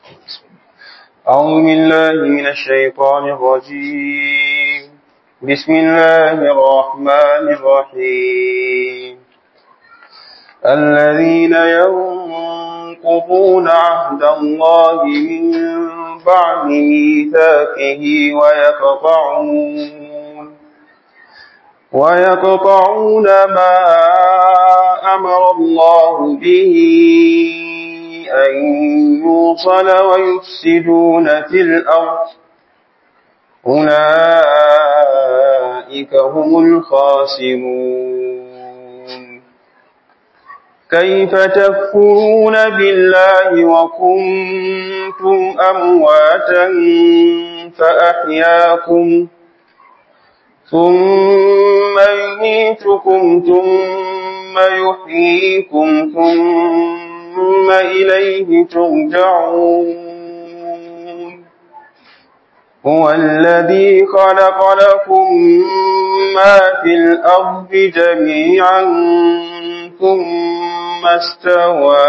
أعوذ بالله من الشيطان الرجيم. بسم الله الرحمن الرحيم. الذين ينقضون عهد الله من بعد ميثاقه ويقطعون ما أمر الله به أن يوصل ويفسدون في الأرض أولئك هم الخاسرون. كيف تكفرون بالله وكنتم أمواتا فأحياكم ثم يميتكم ثم يحييكم ثم إليه ترجعون. هو الذي خلق لكم ما في الأرض جميعا ثم استوى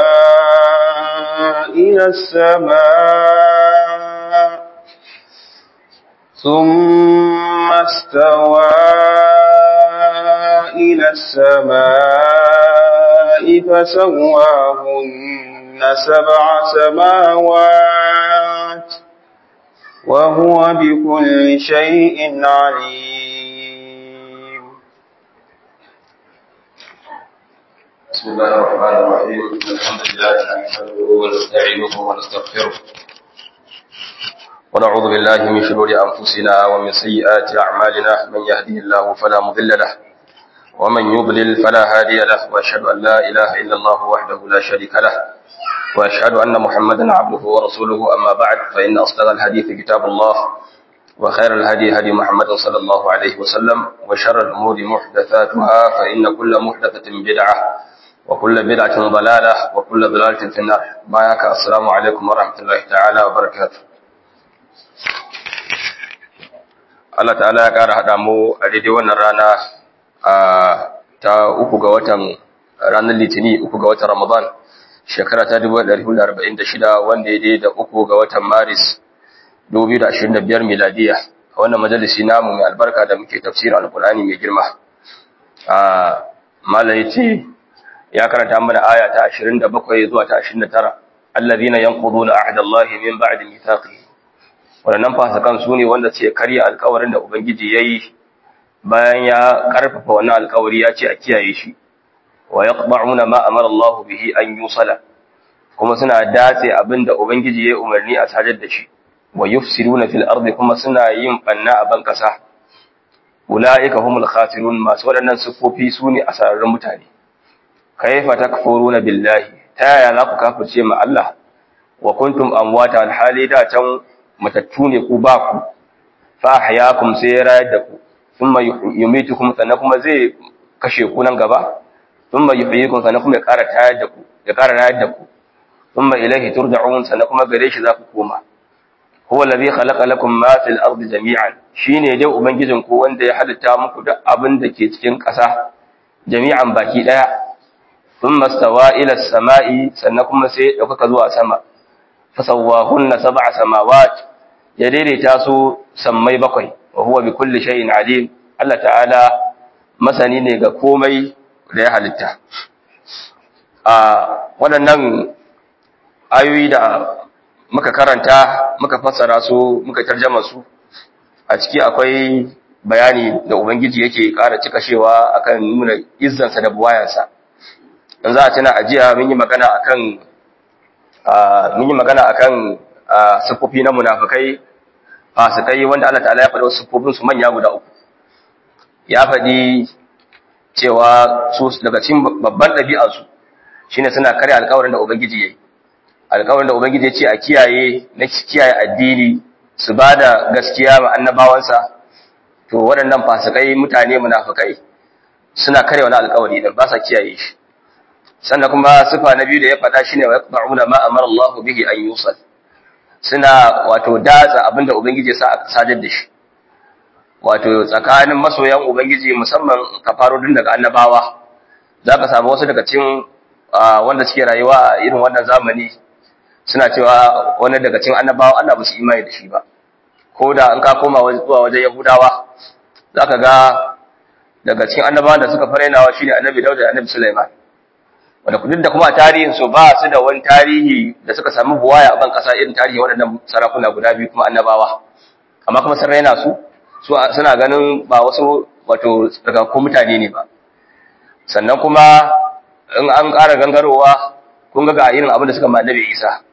إلى السماء فسواهن 7 سماوات وهو بكل شيء عليم. بسم الله الرحمن الرحيم. الحمد لله نحمده ونستعينه ونستغفره ونعوذ بالله من شرور أنفسنا ومن سيئات أعمالنا. من يهده الله فلا مضل له ومن يضلل فلا هادي له، وأشهد أن لا إله إلا الله وحده لا شريك له، وأشهد أن محمدا عبده ورسوله. أما بعد، فإن أصدق الحديث كتاب الله، وخير الهدي هدي محمد صلى الله عليه وسلم، وشر الأمور محدثاتها، فإن كل محدثة بدعة وكل بدعة ضلالة وكل ضلالة في النار. بايعك السلام عليكم ورحمة الله تعالى وبركاته. Allah ta'ala ya ƙara haɗa mu a daidai wannan rana ta uku ga watan ranar Litini, 3 ga watan Ramadan, shekara ta 1446, wanda ya daidai da 3 ga watan Maris 2025 miladiya. A wannan majalisi namu mai albarka da muke tafsirin Alƙur'ani mai girma. Malam yace ya karanta mana aya ta 27 zuwa ta 29. Allazina yanquduna ahdallahi min ba'di mithaqihi. Wannan fasakan su ne wanda ce karya alƙawarin da Ubangiji yayi bayan ya karfafa wannan alƙawari ya ce a kiyaye shi. Wa yaqba'una ma amara Allah bihi an yusala. Kuma suna dace abinda Ubangiji ya umarni a sadar da shi. Wa yufsiduna fil ardi, kuma suna yin banna a ban kasa. Ulaika humul khasirun. Masu waɗannan siffofi su ne asararrun mutane. Kaifa takfuruna billahi, ta yaya za ku kafirce ma Allah? Wa kuntum amwata, alhali da can matattu ne ku ba ku, fa ahyakum, sai ya rayar da ku, thumma yumitukum, sannan kuma zai kashe ku nan gaba, thumma yuhyikum, sannan kuma ya ƙara rayar da ku, thumma ilaihi turja'un, sannan kuma gare shi za ku koma. Huwa allazi khalaqa lakum ma fil ardi jami'an, shine dai ubangijin ku wanda ya halitta muku duk abin da ke cikin ƙasa jami'an baki daya. Thumma stawa ila as-sama'i, sannan kuma sai ya dauka zuwa sama. Fasawwahunna 7 samawat, ya daidaita su sammai 7, wa huwa bi kulli shay'in alim. Allah ta'ala masani ne ga komai da ya halitta. Waɗannan ayoyi da muka karanta, muka fassara su, muka tarjama su, a ciki akwai bayani da Ubangiji yake ƙara cikashewa akan nuna izzansa da buwayansa. In za a tuna ajiya mun yi magana akan siffofi na munafikai fasikai, wanda Allah ta'ala ya faɗi wasu siffofin su manya guda 3. Ya faɗi cewa su daga cikin babban ɗabi'ar su shine suna kare alƙawarin da Ubangiji yayi. Alƙawarin da Ubangiji ya ce a kiyaye addini, su bada gaskiya ma annabawansa. To waɗannan fasikai, mutane munafikai, suna kare wani alƙawari da ba sa kiyaye shi. Sannan kuma sifa na biyu da ya faɗa shine wa yaqta'una ma amara Allah bihi an yusal. Suna wato datsa abinda Ubangiji ya sa aka sadar da shi. Wato tsakanin masoyan Ubangiji, musamman kafarudin daga annabawa, zaka samu wasu daga cikin wanda suke rayuwa a irin wannan zamani suna cewa wani daga cikin annabawa Allah ba su imani da shi ba ko da an ka koma zuwa wajen Yahudawa zaka ga daga cikin annabawan da suka farainawa shine annabi Dawud da annabi Sulaiman wanda duk da kuma tarihin su ba su da wani tarihi da suka samu buwaya a ban kasa irin tarihi waɗannan sarakuna guda biyu kuma annabawa amma kuma sun raina su suna ganin ba wasu wato daga ko mutane ne ba sannan kuma in an ƙara gangarowa kun ga irin abin da suka ma annabi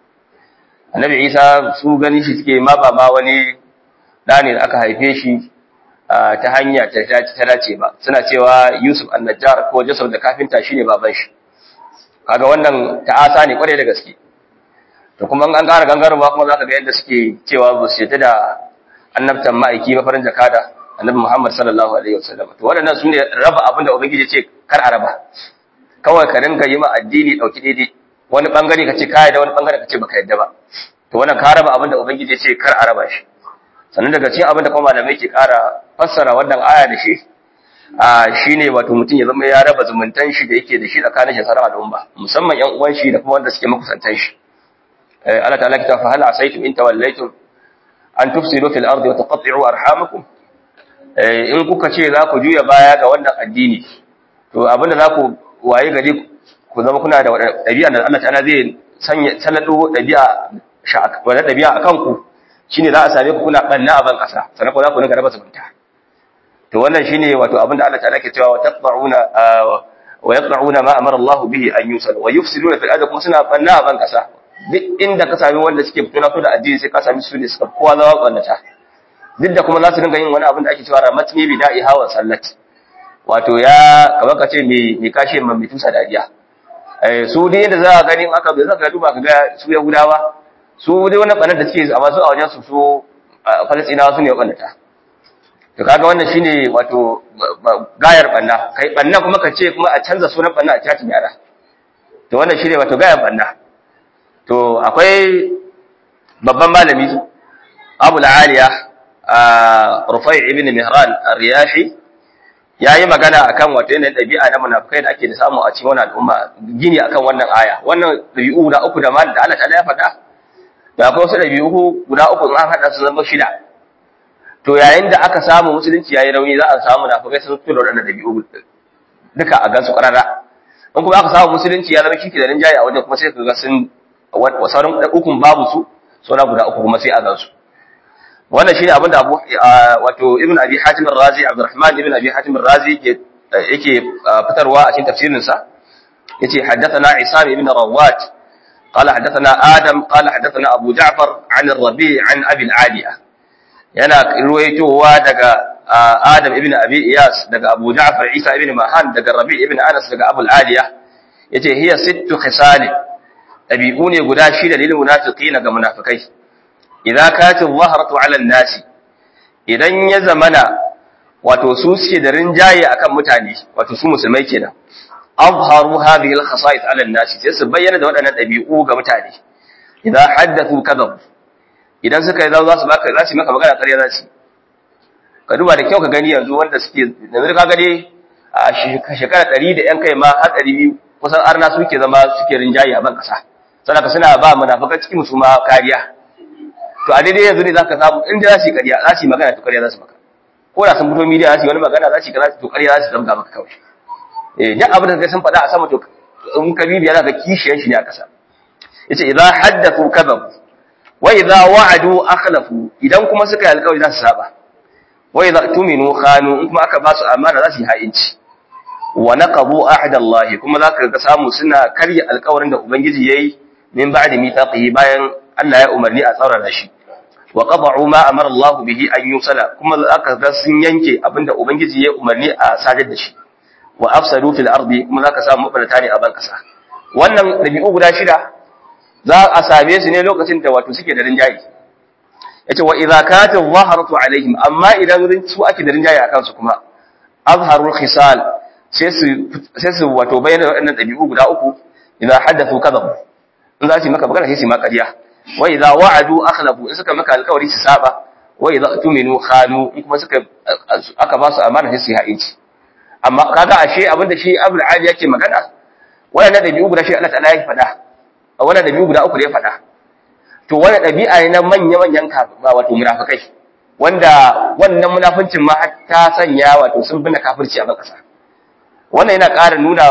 Isa su gani shi suke ma ba ma wani da ne da aka haife shi ta hanya ta dace ba suna cewa Yusuf an-Najjar ko Joseph da kafinta shine baban shi kaga wannan ta'asa ne kware da gaske to kuma an ƙara gangarowa kuma zaka ga yadda suke cewa ba su yadda da annabtan ma'aiki ba farin jakada annabi Muhammad sallallahu alaihi wasallam to waɗannan sune raba abin da ubangiji ya ce kar a raba kawai ka dinga yi ma addini dauki daidai wani bangare kace kai da wani bangare kace baka yadda ba to wannan ka raba abin da ubangiji ya ce kar a raba shi sannan daga cikin abin da kuma malamai ke ƙara fassara wannan aya da shi shine wato mutum ya zama ya raba zumuntan shi da yake da shi tsakanin shi sauran al'umma musamman ƴan uwan shi da kuma wanda suke makusantan shi Allah ta'ala kita fa hal asaitum in tawallaytum an tufsidu fil ardi wa taqatti'u arhamakum in kuka ce za ku juya baya ga wannan addini to abinda za ku waye gari ku zama kuna da ɗabi'a da Allah ta'ala zai sanya sanado ɗabi'a akan ku shine za a same ku kuna banna a ban kasa sannan ko za ku dinga raba zumunta to wannan shine wato abinda Allah ta'ala ke cewa wa yaqta'una ma amara Allah bihi an yusal wa yufsiduna fil ardi kuma suna banna a ban kasa duk inda ka sami wanda suke fito na da addini sai ka sami su ne suka kowa zawa kwannata duk da kuma za su dinga yin wani abin da ake cewa ramatni bi da'i hawa sallat wato ya kamar ka ce me kashe man mai tusa dariya su dai yadda za a gani aka bai zaka duba ka ga su Yahudawa su dai wannan banar da suke amma su a wajen su Falastinawa su ne kwannata to kaga wannan shine wato gayar banna kai banna kuma ka ce kuma a canza sunan banna a cikin yara to wannan shine wato gayar banna to akwai babban malami Abu al-Aliya Rufai ibn Mihran ar-Riyahi yayi magana akan wato yanayin dabi'a na munafikai da ake da samu a cikin wannan al'umma gini akan wannan aya wannan dabi'u guda uku da Allah ta'ala ya faɗa da akwai wasu dabi'u guda uku in an hada su zama shida to yayin da aka samu musulunci yayi rauni za a samu munafikai sun fito da wannan dabi'u duka a gansu karara in kuma aka samu musulunci ya zama kike da rinjaye a wajen kuma sai kaga sun sauran ukun babu su saura guda uku kuma sai a gansu wannan shine abinda Abu wato Ibn Abi Hatim ar-Razi Abdurrahman ibn Abi Hatim ar-Razi yake fitarwa a cikin tafsirin sa yace haddathana Isam ibn Rawat قال حدثنا آدم قال حدثنا أبو جعفر عن الربيع عن أبي العالية yana ruwaitowa daga Adam ibn Abi Iyas daga Abu Ja'far Isa ibn Mahan daga Rabi' ibn Anas daga Abu al-Aliya yace hiya sittu khisal dabi'u ne guda shida lil munafiqina ga munafikai idza kati dhahratu 'ala an-nas idan ya zamana wato su suke da rinjaye akan mutane wato su musulmai kenan azharu hadhihi al-khasa'is 'ala an-nas sai su bayyana da waɗannan dabi'u ga mutane idza haddathu kadhab idan suka yi za su maka magana ƙarya za su ka duba da kyau ka gani yanzu wanda suke yanzu ka gani a shekara 100 da yan kai ma har 200 kusan arna suke zama suke rinjaye a ban kasa sanaka suna ba munafikan cikin su ma kariya to a daidai yanzu ne zaka samu inda za su yi ƙarya za su yi magana to ƙarya za su maka ko da sun fito media za su yi wani magana za su yi kaza to ƙarya za su zama maka kawai duk abin da kai sun faɗa a sama to in ka bibiya za ka kishiyan shi ne a ƙasa yace idza haddathu kadhab wa idza wa'adu akhlafu idan kuma suka yi alƙawari za su saba wa idza tuminu khanu in kuma aka ba su amana za su yi ha'inci wa naqabu ahda Allah kuma zaka ga samu suna karya alƙawarin da ubangiji yayi min ba'di mithaqihi bayan Allah ya umarni a tsaurara shi wa qada'u ma amara Allah bihi an yusala kuma zaka ga sun yanke abinda ubangiji ya umarni a sadar da shi wa afsadu fil ardi kuma zaka samu mabarata ne a ban kasa wannan dabi'u guda shida za a same su ne lokacin da wato suke da rinjaye yace wa idza kata dhaharatu alaihim amma idan su ake da rinjaye akan su kuma azharul khisal sai su wato bayyana waɗannan dabi'u guda uku idza hadathu kadhab in za su maka magana sai su ma ƙarya wa idza wa'adu akhlafu in suka maka alƙawari su saba wa idza tuminu khanu in kuma suka aka ba su amana sai su yi ha'inci amma kaga ashe abinda shi Abdul Ali yake magana wannan dabi'u guda shi Allah ta'ala ya faɗa wannan dabi'u guda uku da ya faɗa to wannan ɗabi'a ne na manya-manyan wato munafikai wanda wannan munafincin ma ta sanya wato sun bina kafirci a ƙasa. Wannan yana ƙara nuna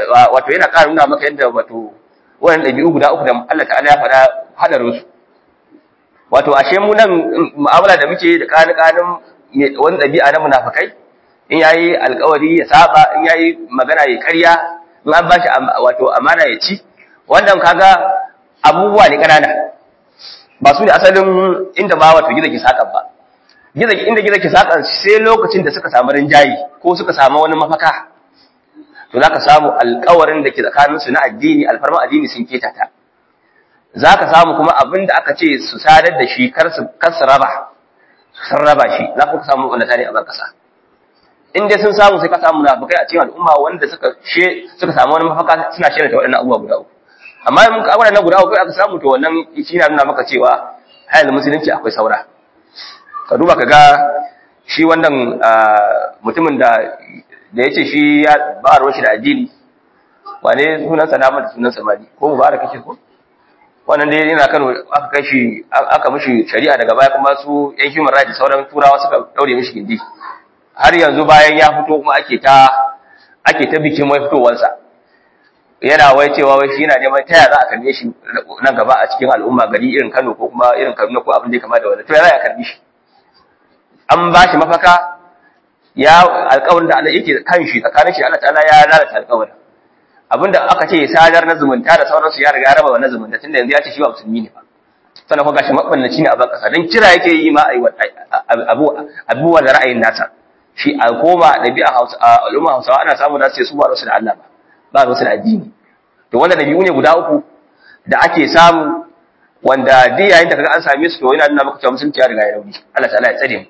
maka yadda wato wannan ɗabi'u guda uku da Allah ta'ala ya faɗa hadarin su. Wato ashe mu nan mu'amala da muke da ƙanin wani ɗabi'a na munafikai, in yayi alƙawari ya saba, in yayi magana ya ƙarya, in an bashi wato amana ya ci, wannan kaga abubuwa ne ƙanana. Ba su ne asalin inda ma wato gizo ke saƙan ba. Inda gizo ke saƙan sai lokacin da suka samu rinjaye ko suka samu wani mafaka, to za ka samu alƙawarin da ke tsakaninsu na addini, alfarma addini sun keta ta. Za ka samu kuma abin da aka ce su sadar da shi kar su raba, sun raba shi, za ka samu wanda tare a bar ƙasa. In dai sun samu sai ka samu munafikai a cikin al'umma wanda suka samu wani mafaka suna shirya ta waɗannan abubuwa guda uku. Amma in ka waɗannan guda uku aka samu to wannan shi na nuna maka cewa hayar musulunci akwai saura. Ka duba ka ga shi wannan mutumin da ya ce shi ya ba ruwan shi da addini, wane sunansa na mata sunansa mali ko mu ba da kake ko? Wannan dai yana Kano aka kai shi aka mishi shari'a daga baya kuma su yan human rights sauran turawa suka daure mishi gindi. Har yanzu bayan ya fito kuma ake ta bikin wai fitowarsa. Yana wai cewa wai shi yana neman taya za a karbe shi nan gaba a cikin al'umma gari irin Kano ko kuma irin Kaduna ko abin da ya kama da wannan. To ya za a karbi shi? An ba shi mafaka, ya alƙawarin da Allah yake kan shi tsakanin shi Allah ta'ala ya lalata alƙawarin. Abinda aka ce ya sadar na zumunta da sauransu ya riga ya raba wannan zumunta tunda yanzu ya ce shi ba musulmi ne ba. Sannan kuma gashi mabannaci ne a ban kasa dan kira yake yi ma abubuwa da ra'ayin nasa. Shi a koma ɗabi'a Hausa a al'umma Hausawa ana samu da su ba su da Allah ba su da addini. To wannan ɗabi'u ne guda uku da ake samu wanda duk yayin da kaga an same su to yana nuna maka cewa musulunci ya riga ya rauni. Allah ta'ala ya tsare mu.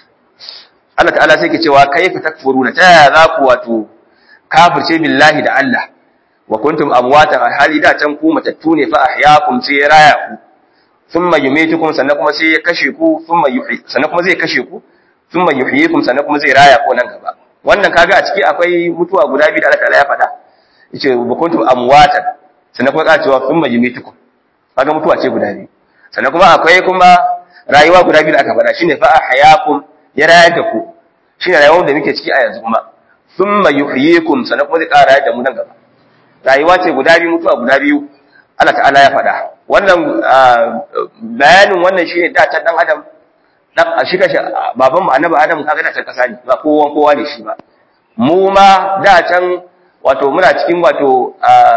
Allah ta'ala sai ke cewa kayfa takfuruna ta yaya za ku wato kafirce billahi da Allah wa kuntum amwatan hali da can ku matattu ne fa ahyaakum sai ya raya ku thumma yumitukum sannan kuma sai ya kashe ku sannan kuma zai kashe ku thumma yuhyikum sannan kuma zai raya ku nan gaba. Wannan kaga a ciki akwai mutuwa guda biyu da Allah ta'ala ya faɗa yace wa kuntum amwatan sannan kuma ka cewa thumma yumitukum kaga mutuwa ce guda biyu sannan kuma akwai kuma rayuwa guda biyu da aka faɗa shine fa ahyaakum ya rayar da ku shine rayuwar da muke ciki a yanzu kuma thumma yuhyikum sannan kuma zai ƙara da mu nan gaba. Rayuwa ce guda biyu, mutuwa guda biyu Allah ta'ala ya faɗa. Wannan bayanin wannan shine da ta dan adam dan shi kashi baban mu annabi Adam kaga da ta kasa ne ba kowa ne shi ba. Mu ma da can wato muna cikin wato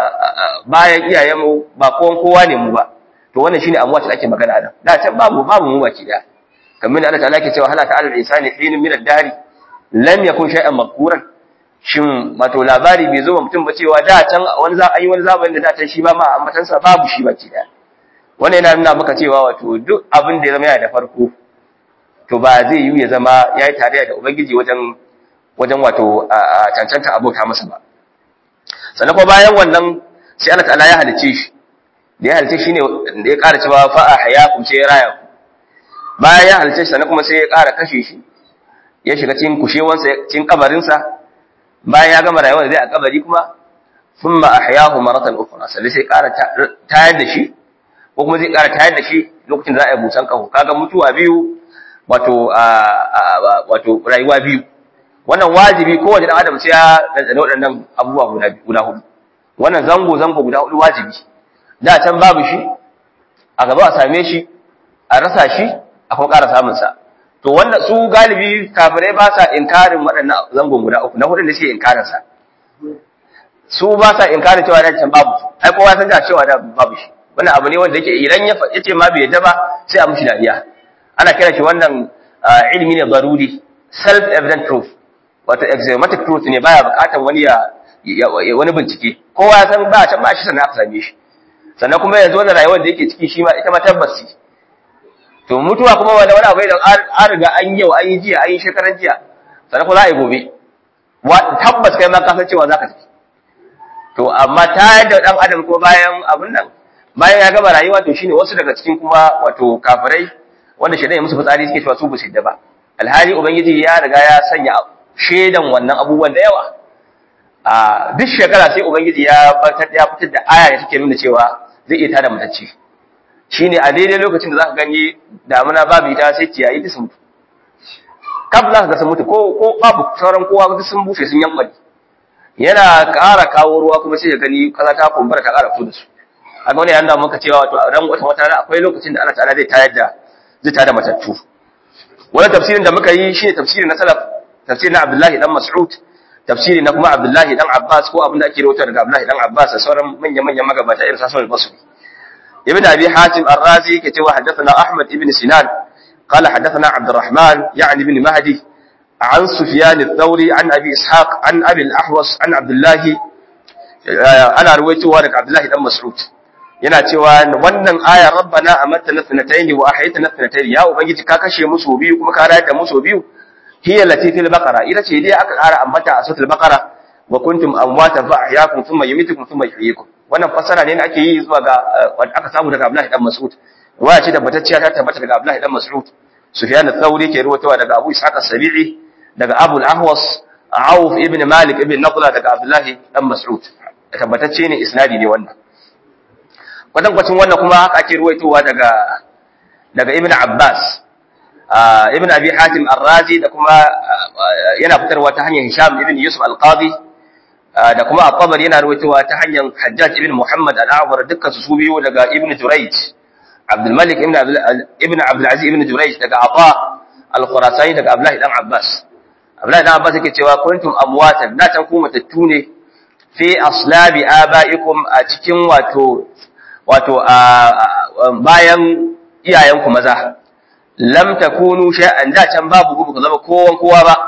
bayan iyayenmu ba kowa ne mu ba. To wannan shine abuwa da ake magana da. Da can babu mu baki da. Kamar Allah ta'ala ke cewa hala ta'ala al-insani hin min ad-dahr lam yakun shay'an madhkuran. Shin wato labari bai zo wa mutum ba cewa da can wani zamani da can shi ba ma ambatansa babu shi baki da. Wannan yana nuna maka cewa wato duk abin da ya zama yana da farko to ba zai yi ya zama yayi tarayya da ubangiji wajen wato cancanta abota masa ba. Sannan kuma bayan wannan sai Allah ta'ala ya halice shi. Da ya halice shi ne da ya ƙara cewa fa ahyakum sai ya raya ku. Bayan ya halice shi sannan kuma sai ya ƙara kashe shi. Ya shiga cikin kushewansa cikin kabarinsa. Bayan ya gama rayuwar zai a kabari kuma thumma ahyahu maratan ukhra sai ƙara tayar da shi ko kuma zai ƙara tayar da shi lokacin da za a yi busan kaho kaga mutuwa biyu wato rayuwa biyu wannan wajibi kowace dan adam sai ya dandana waɗannan abubuwa guda hudu wannan zango guda hudu wajibi da can babu shi a gaba a same shi a rasa shi a kuma ƙara samun sa to wanda su galibi kafirai ba sa inkarin waɗannan zangon guda uku na hudun da suke inkarin sa su ba sa inkarin cewa da can babu ai kowa san da cewa da babu shi wannan abu ne wanda yake idan ya ce ma bai yadda ba sai a mushi dariya ana kira shi wannan ilimi ne daruri self evident truth wato axiomatic truth ne baya bukatar wani wani bincike kowa ya san ba can ba shi sannan aka same shi sannan kuma yanzu wannan rayuwar da yake ciki shi ma ita ma tabbas to mutuwa kuma wani abu da an riga an yau an yi jiya an yi shekaran jiya sannan kuma za a yi gobe tabbas kai ma ka san cewa za ka tafi to amma ta yadda dan adam ko bayan abin nan bayan ya gama rayuwa to shine wasu daga cikin kuma wato kafirai wanda shedan ya musu fitsari suke cewa su bu shidda ba alhali ubangiji ya riga ya sanya shedan wannan abubuwan da yawa a duk shekara sai ubangiji ya fitar da aya da take nuna cewa zai iya tada mutacce shine a daidai lokacin da zaka gani damuna babu ita sai ciyayi duk sun mutu kaf za ka ga sun mutu ko babu sauran kowa duk sun bushe sun yankwani yana ƙara kawo ruwa kuma sai ya gani kaza ta kumbura ta ƙara fito da su a ga wani yanda muka cewa wato ran wata akwai lokacin da Allah ta'ala zai tayar da matattu wannan tafsirin da muka yi shine tafsiri na salaf tafsiri na Abdullahi dan Mas'ud tafsiri na kuma Abdullahi dan Abbas ko abinda ake rawaito daga Abdullahi dan Abbas da sauran manyan magabata irin Hasan al-Basri ibn Abi Hatim ar-Razi yake cewa haddathana Ahmad ibn Sinan قال حدثنا عبد الرحمن يعني بن مهدي عن سفيان الثوري عن أبي إسحاق عن أبي الأحوص عن عبد الله أنا رويته عن عبد الله بن مسعود yana cewa wannan aya rabbana amatna thnatayn wa ahyaytana thnatayn ya ubangiji ka kashe musu biyu kuma ka rayar da musu biyu hiya lati fil baqara ita ce dai aka ƙara ambata a suratul baqara wa kuntum amwatan fa ahyaakum thumma yumitukum thumma yuhyikum wannan fasara ne ake yi zuwa ga aka samu daga Abdullah dan Mas'ud riwaya ce tabbatacciya ta tabbata daga Abdullah dan Mas'ud Sufyan al-Thawri ke ruwatawa daga Abu Ishaq as-Sabi'i daga Abu al-Ahwas Auf ibn Malik ibn Nadla daga Abdullah dan Mas'ud tabbatacce ne isnadi ne wannan kwatankwacin wannan kuma haka ake ruwaitowa daga Ibn Abbas Ibn Abi Hatim ar-Razi da kuma yana fitarwa ta hanyar Hisham ibn Yusuf al-Qadi da kuma At-Tabari yana ruwaitowa ta hanyar Hajjaj ibn Muhammad al-A'war dukkan su biyu daga Ibn Jurayj Abdul Malik ibn Abdul Aziz ibn Jurayj daga Ata al-Khurasani daga Abdullah dan Abbas Abdullah dan Abbas yake cewa kuntum amwatan da tan ku matattu ne fi aslabi abaikum a cikin wato bayan iyayenku maza lam takunu shay'an da can babu ku zama kowa ba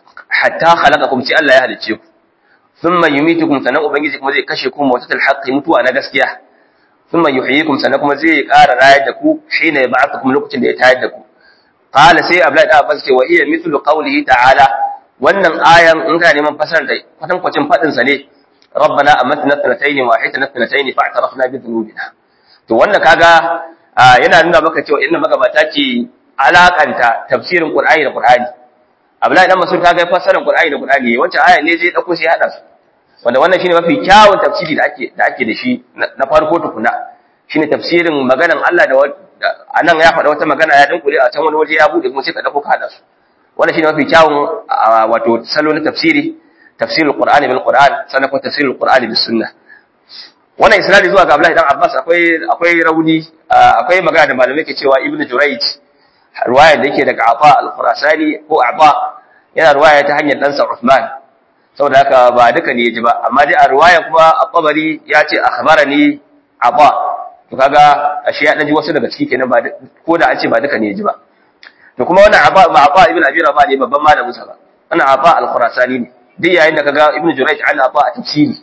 hatta khalaqakum ci Allah ya halicce ku thumma yumitukum sanan ubangiji kuma zai kashe ku mawtatul haqqi mutuwa na gaskiya thumma yuhyikum sanan kuma zai ƙara rayar da ku shine ba'athukum lokacin da ya tayar da ku qala sai Abdullahi da Abbas ce wa hiya mithlu qawlihi ta'ala wannan ayan in ka neman fasarar da kwatankwacin fadin sa ne rabbana amatna thnatayn wa ahaytana thnatayn fa'tarafna bi dhunubina to wannan kaga yana nuna maka cewa inna magabata ke alakanta tafsirin Qur'ani da Qur'ani Abdullahi dan Mas'ud kaga fasarar Qur'ani da Qur'ani wancan aya ne zai dauko sai hada su wanda wannan shine mafi kyawun tafsiri da ake da shi na farko tukuna shine tafsirin maganan Allah da anan ya faɗa wata magana ya dinkule a can wani waje ya bude kuma sai ka dauko ka hada su wannan shine mafi kyawun wato salo na tafsirul Qur'ani bil Qur'an sannan kuma tafsirul Qur'ani bis sunnah wannan isnadi zuwa ga Abdullahi dan Abbas akwai rauni akwai magana da malamai ke cewa Ibn Jurayj riwaya da yake daga Ata al-Khurasani ko Aba yana riwaya ta hanyar dan sa Uthman saboda haka ba duka ne yaji ba amma dai a riwaya kuma At-Tabari ya ce akhbarani Aba to kaga ashe ya danji wasu daga ciki kenan ba ko da an ce ba duka ne yaji ba to kuma wannan Aba ibn Abi Rabah ne babban malamin sa ba wannan Aba al-Khurasani ne duk yayin da kaga Ibn Jurayj an Aba a tafsiri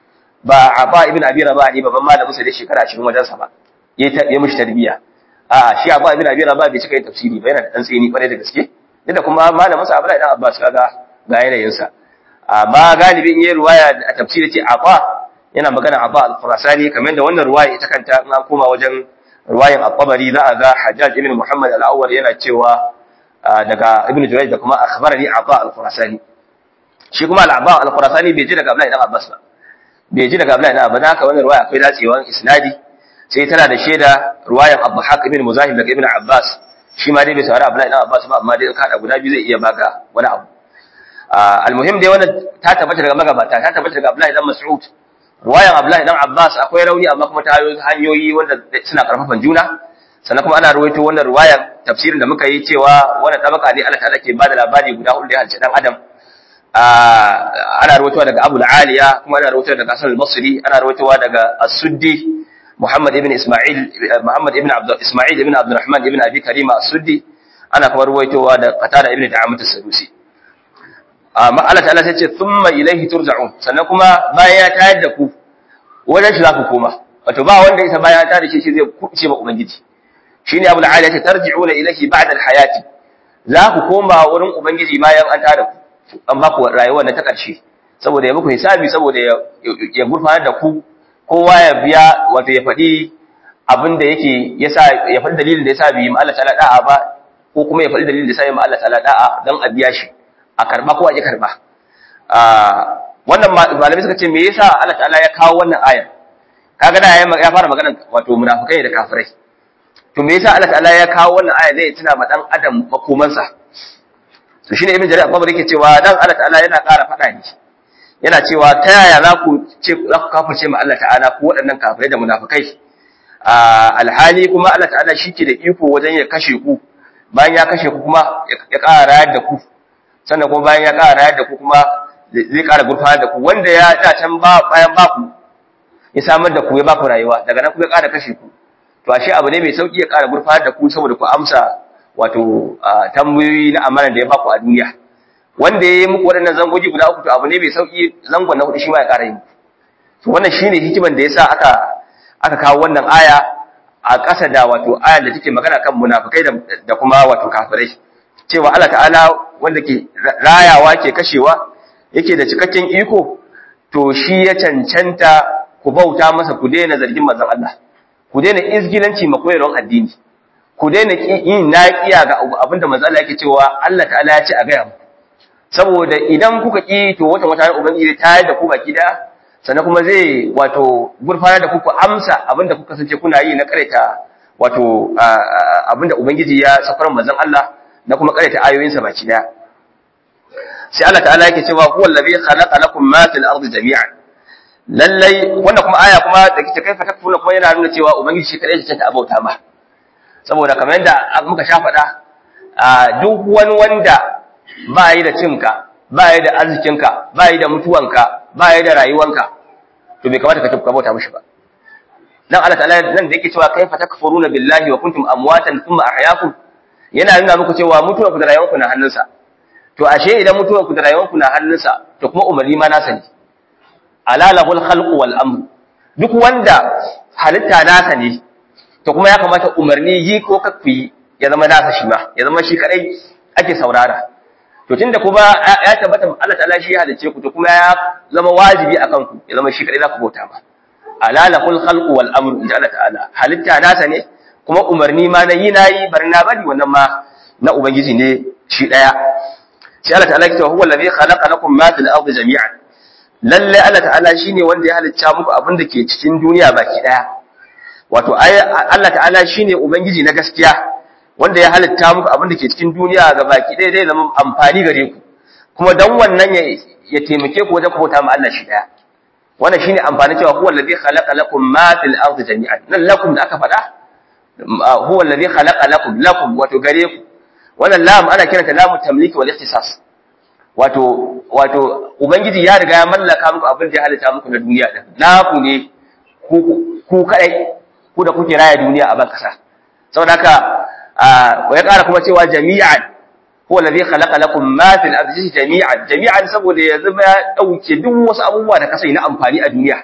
ba Aba ibn Abi Rabah ne babban malamin sa da shekara 20 wajen sa ba ya mishi tarbiya shi Aba ibn Abi Rabah bai cika yin tafsiri ba yana da dan tsini kware da gaske inda kuma malamin sa Abdullahi dan Abbas kaga ga yanayin sa amma galibin yayin ruwaya a tafsiri ce Aba yana magana Aba al-Khurasani kamar da wannan ruwaya ita kanta in an koma wajen ruwayan At-Tabari za a ga Hajjaj ibn Muhammad al-Awwal yana cewa daga Ibn Jurayj da kuma akhbarani Aba al-Khurasani shi kuma al-Aba al-Khurasani bai ji daga Abdullahi dan Abbas ba bai ji daga Abdullahi dan Abbas haka wannan ruwaya akwai dacewan isnadi sai tana da shaida ruwayan Abdulhaq ibn Muzahim daga Ibn Abbas shi ma dai bai saurari Abdullahi dan Abbas ba amma dai in ka hada guda biyu zai iya baka wani abu almuhim dai wannan ta tabbata daga magabata ta tabbata daga Abdullahi dan Mas'ud ruwayan Abdullahi dan Abbas akwai rauni amma kuma ta hanyoyi wanda suna karfafan juna sannan kuma ana ruwaito wannan ruwayan tafsirin da muka yi cewa wannan tabaka ne Allah ta'ala ke bada labari guda hudu da ya halce dan adam ana ruwaitowa daga Abu al-Aliya kuma ana ruwaitowa daga Hasan al-Basri ana ruwaitowa daga As-Suddi Muhammad ibn Isma'il ibn Abdurrahman ibn Abi Karima As-Suddi ana kuma ruwaitowa da Qatada ibn Da'amat as-Sadusi amma Allah ta'ala sai ce thumma ilayhi turja'un sannan kuma bayan ya tayar da ku wajen shi za ku koma wato ba wanda isa bayan ya tayar da shi zai kuce ba ubangiji shine Abu al-Aliya ce tarji'una ilayhi ba'da al-hayati za ku koma wurin ubangiji bayan an tayar da ku an ba ku rayuwar na ta ƙarshe saboda ya muku hisabi saboda ya gurfanar da ku kowa ya biya wato ya faɗi abin da yake yasa ya faɗi dalilin da yasa bai yi ma Allah ta'ala da'a ba ko kuma ya faɗi dalilin da yasa ya ma Allah ta'ala da'a dan a biya shi a karba ko a ki karba wannan malamai suka ce me yasa Allah ta'ala ya kawo wannan aya kaga da ya fara magana wato munafikai da kafirai to me yasa Allah ta'ala ya kawo wannan aya zai tuna ma dan adam makomansa to shine ibn jarir al-tabari yake cewa dan Allah ta'ala yana ƙara faɗa ne yana cewa ta yaya za ku kafirce ma Allah ta'ala ko waɗannan kafirai da munafikai alhali kuma Allah ta'ala shike da iko wajen ya kashe ku bayan ya kashe ku kuma ya ƙara rayar da ku sannan kuma bayan ya ƙara rayar da ku kuma zai ƙara gurfanar da ku wanda ya da can bayan ba ku ya samar da ku ya ba ku rayuwa daga nan kuma ya ƙara kashe ku to ashe abu ne mai sauki ya ƙara gurfanar da ku saboda ku amsa wato tambayoyi na amana da ya ba ku a duniya wanda ya yi muku waɗannan zangogi guda uku to abu ne mai sauki zangon na hudu shi ma ya ƙara yi to wannan shine hikiman da yasa aka kawo wannan aya a ƙasa da wato ayar da take magana kan munafikai da kuma wato kafirai cewa Allah ta'ala wanda ke rayawa ke kashewa yake da cikakken iko to shi ya cancanta ku bauta masa ku daina zargin manzon Allah ku daina izgilanci ma koyarwar addini ku daina yin naqiya ga abinda manzon Allah yake cewa Allah ta'ala ya ce a gaya muku saboda idan kuka ki to wata ubangiji ta yi da ku baki da sannan kuma zai wato gurfanar da ku amsa abinda kuka sance kuna yi na kareta wato abinda ubangiji ya safar manzon Allah na kuma kareta ayoyinsa baki daya sai Allah ta'ala yake cewa huwal ladhi khalaqa lakum ma fil ardi jami'an lallai wannan kuma aya kuma da kike kaifa takfuna kuma yana nuna cewa ubangiji shi kadai ya cancanta abauta ma saboda kamar yadda muka sha faɗa duk wani wanda ba yi da cinka ba yi da arzikinka ba yi da mutuwanka ba yi da rayuwanka to bai kamata ka bauta mishi ba dan Allah ta'ala nan da yake cewa kaifa takfuruna billahi wa kuntum amwatan thumma ahyaakum yana nuna muku cewa mutuwanku da rayuwanku na hannunsa to ashe idan mutuwanku da rayuwanku na hannunsa to kuma umarni ma nasa ne ala lahul khalqu wal amr duk wanda halitta nasa ne to kuma ya kamata umarni yi ko kakku ya zama nasa shi ma ya zama shi kadai ake saurara to tunda kuma ya tabbata Allah ta'ala shi ya halice ku to kuma ya zama wajibi akan ku ya zama shi kadai za ku bauta ba ala lahul khalqu wal amr inda Allah ta'ala halitta nasa ne kuma umarni ma na yi nayi bari na bari wannan ma na ubangiji ne shi daya sai Allah ta'ala ya ce huwa allazi khalaqa lakum ma fil ardi jami'an lalle Allah ta'ala shine wanda ya halicca muku abin da ke cikin duniya baki daya wato Allah ta'ala shine ubangiji na gaskiya wanda ya halitta muku abin da ke cikin duniya ga baki daya zai zama amfani gare ku kuma dan wannan ya taimake ku wajen bauta ma Allah shi daya wannan shine amfani cewa huwa allazi khalaqa lakum ma fil ardi jami'an nan lakum da aka faɗa huwa allazi khalaqa lakum wato gare ku wannan lam ana kiranta lamu tamliki wal ikhtisas wato ubangiji ya riga ya mallaka muku abin da ya halitta muku na duniya din naku ne ku kadai ku da kuke raya duniya a ban kasa saboda haka ya ƙara kuma cewa jami'an huwa allazi khalaqa lakum ma fil ardi jami'an saboda ya zama ya dauke duk wasu abubuwa da kasai na amfani a duniya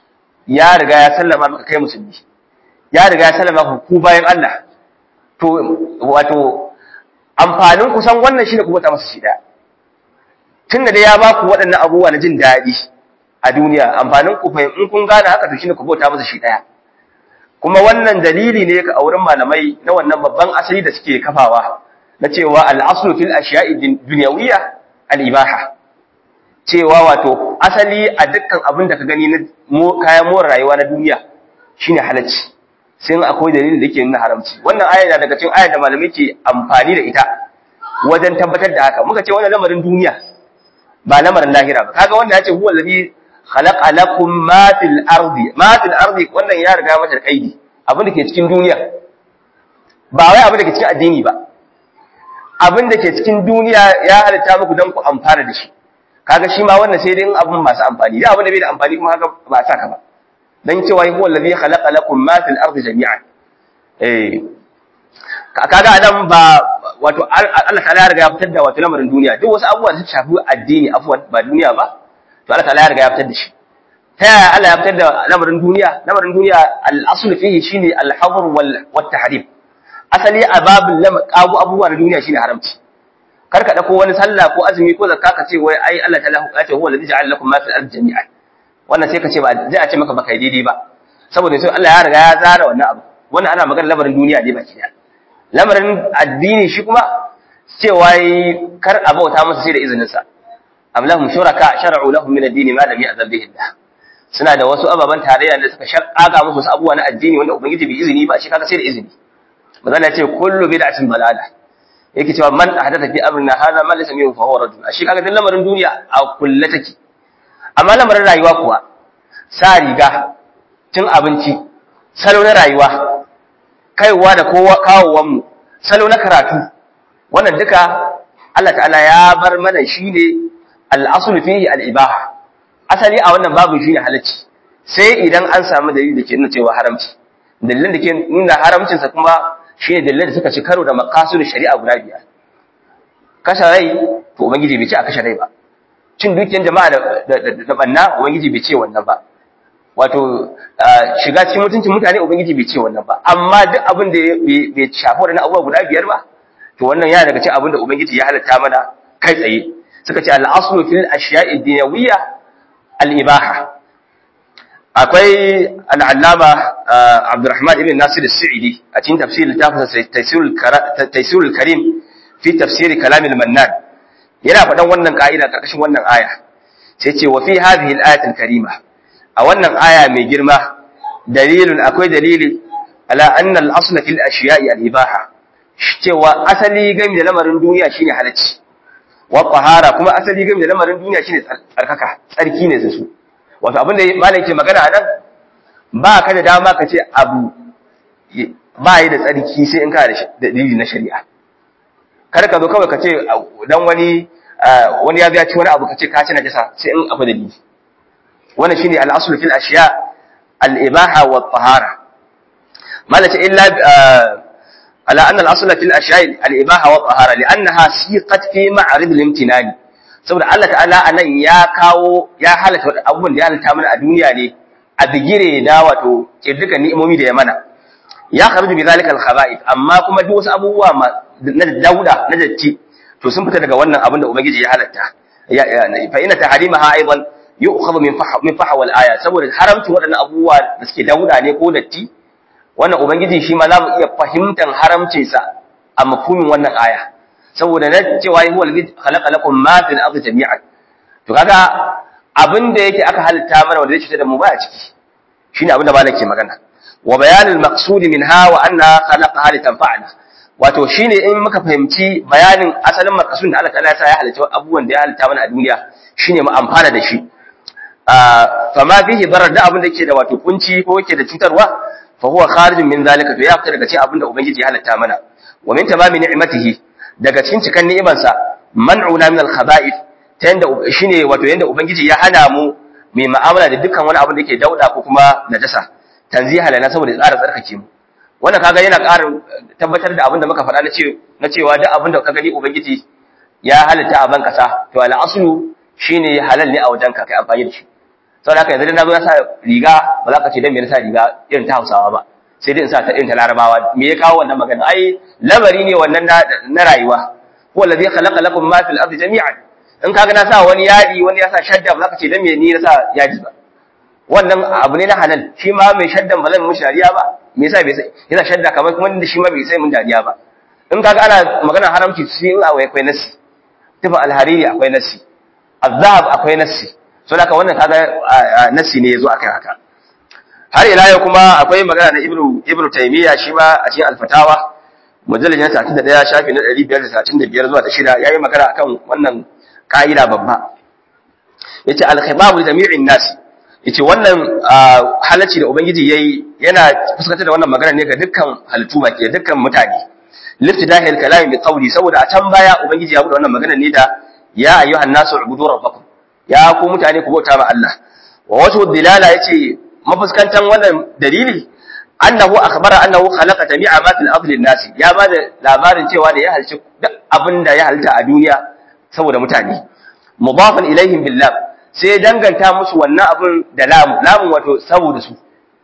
ya riga ya sallama maka kai musulmi ya riga ya sallama ku bayan Allah to wato amfanin kusan wannan shine ku bata masa shi da tunda da ya ba ku waɗannan abubuwa na jin daɗi a duniya amfanin ku fa in kun gane haka to shine ku bauta masa shi daya kuma wannan dalili ne a wurin malamai na wannan babban asali da suke kafawa na cewa al-aslu fil ashiya'i dunyawiyya al-ibaha cewa wato asali a dukkan abin da ka gani na kayan more rayuwa na duniya shine halacci sai akwai dalilin da yake nuna haramci wannan aya na daga cikin ayar da malamai ke amfani da ita wajen tabbatar da haka muka ce wannan lamarin duniya ba lamarin lahira ba kaga wanda ya ce huwa allazi khalaqa lakum ma fil ardi wannan ya riga mata kaidi abin da ke cikin duniya ba wai abin da ke cikin addini ba abin da ke cikin duniya ya halitta muku dan ku amfana da shi kaga shi ma wannan sai dai abin masu amfani da abin da bai da amfani kuma haka ba saka ba dan cewa huwa allazi khalaqa lakum ma fil ardi jami'an kaga adam ba wato Allah ta'ala ya riga ya fitar da wato lamarin duniya duk wasu abubuwa da suka shafi addini afwan ba duniya ba to Allah ta'ala ya riga ya fitar da shi ta yaya Allah ya fitar da lamarin duniya al-aslu fihi shine al-hadr wal tahrim asali ababul qabu abubuwa na duniya shine haramci kar ka dauko wani sallah ko azumi ko zakka ka ce wai ai Allah ta'ala ya ce huwa alladhi ja'ala lakum ma fil ardi jami'an wannan sai ka ce ba zai a ce maka baka daidai ba saboda sai Allah ya riga ya zara wannan abu wannan ana magana lamarin duniya ne baki da lamarin addini shi kuma cewa kar a bauta masa sai da izinin sa am lahum shuraka shar'u lahum min ad-din ma lam ya'zan bihi Allah suna da wasu ababan tarayya da suka shar'aga musu wasu abubuwa na addini wanda ubangiji bai izini ba shi kaga sai da izini manzo ya ce kullu bid'atin dalala yake cewa man ahdatha fi amrina hadha ma laysa minhu fa huwa rajul shi kaga dan lamarin duniya a kulle take amma lamarin rayuwa kuwa sa riga cin abinci salo na rayuwa kaiwa da kawowan mu salo na karatu wannan duka Allah ta'ala ya bar mana shine al-asl fihi al-ibaha asali a wannan babu shine halacci sai idan an samu dalili da ke nuna cewa haramci dalilan da ke nuna haramcinsa kuma shine dalilan da suka ci karo da maqasid shari'a guda biyar kashe rai to ubangiji bai ce a kashe rai ba cin dukiyar jama'a da banna ubangiji bai ce wannan ba wato shiga cikin mutuncin mutane ubangiji bai ce wannan ba amma duk abin da bai shafi wannan abubuwa guda biyar ba to wannan yana daga cikin abin da ubangiji ya halatta mana kai tsaye suka ce al-aslu fil ashiya'i dinawiyya al-ibaha akwai al-allama Abdurrahman ibn Nasir as-Sa'idi a cikin tafsirin Taysirul Karim fi tafsir kalam al-Mannan yana faɗan wannan ka'ida karkashin wannan aya sai ce wa fi hadhihi al-ayati al-karima a wannan aya mai girma akwai dalili ala anna al-asl fil ashiya'i al-ibaha cewa asali game da lamarin duniya shine halacci wa tahara kuma asali game da lamarin duniya shine tsarkaka tsarki ne su wato abin da malai ke magana anan ba ka da dama ka ce abu ba yi da tsarki sai in ka da dalili na shari'a kar ka zo kawai ka ce dan wani ya biya ci wani abu ka ce ka ci najasa sai in abu dalili wannan shine al-asl fil ashiya al-ibaha wa tahara malaka illa ala anna al-asl fil ashiya al-ibaha wa tahara li'annaha siqat fi ma'rid al-imtinan saboda Allah ta'ala anan ya halatta abubuwan da ya halatta mana a duniya ne a bigire da wato kirduka ni'imomi da ya mana ya kharuju bi zalika al-khaba'ith amma kuma duk wasu abubuwa na dauda na datti to sun fita daga wannan abin da ubangiji ya halatta fa inna tahrimaha aidan yu'khadhu min fahwa al-aya saboda haramcin waɗannan abubuwa da suke dauda ne ko datti wannan ubangiji shi ma zamu iya fahimtar haramcin sa a mafhumin wannan aya saboda na cewa huwa alladhi khalaqa lakum ma fil ardi jami'an to kaga abin da yake aka halitta mana wanda zai cutar da mu baya ciki shine abin da malam ke magana wa bayanul maqsud minha wa anna khalaqaha li tanfa'ana wato shine in muka fahimci bayanin asalin maqsudin da Allah ta'ala ya halitta abubuwan da ya halitta mana a duniya shine mu amfana da shi fa ma fihi darar da abin da yake da wato kunci ko yake da cutarwa fa huwa kharijun min zalika to ya fita daga cikin abin da ubangiji ya halitta mana wa min tamami ni'matihi daga cikin cikan ni'imansa man'una min al-khaba'ith ta yanda shine wato yanda ubangiji ya hana mu mai mu'amala da dukkan wani abu da yake dauda ko kuma najasa tanziha lana saboda tsara tsarkake mu wannan kaga yana ƙara tabbatar da abin da muka faɗa na cewa duk abin da ka gani ubangiji ya halitta a ban kasa to al-aslu shine halal ne a wajen ka kai amfani da shi saboda haka yanzu dan nazo na sa riga ba za ka ce dan me na sa riga irin ta Hausawa ba sai dai in sa ta irin ta Larabawa me ya kawo wannan magana ai lamari ne wannan na rayuwa huwa allazi khalaqa lakum ma fil ardi jami'an in kaga na sa wani yadi wani ya sa shadda ba za ka ce dan me ni na sa yadi ba wannan abu ne na halal shi ma mai shaddan ba zan mushi dariya ba me yasa bai sai yana shadda kamar kuma da shi ma bai sai mun dariya ba in kaga ana magana haramci shi in akwai nasi tufa alhariri akwai nasi azhab akwai nasi so da wannan kaga nasi ne yazo akan haka har ila yau kuma akwai magana na ibnu taymiya shi ma a cikin al-fatawa mujallad 31 shafi na 535 zuwa da 6 yayi magana akan wannan kaida babba yace al-khibab li jami'in nas yace wannan halacci da ubangiji yayi yana fuskantar da wannan magana ne ga dukkan halittu baki dukkan mutane liftidahil kalam bi qawli saboda a can baya ubangiji ya bude wannan magana ne da ya ayyuhan nasu ubudu rabbakum ya ku mutane ku bauta ma Allah wa wajhu dilala yace mafuskantan wannan dalili annahu akhbara annahu khalaqa jami'a ma fil ardi lin-nas ya bada labarin cewa da ya halci duk abinda ya halta a duniya saboda mutane mudafan ilaihim billah sai danganta musu wannan abin da lamu wato saboda su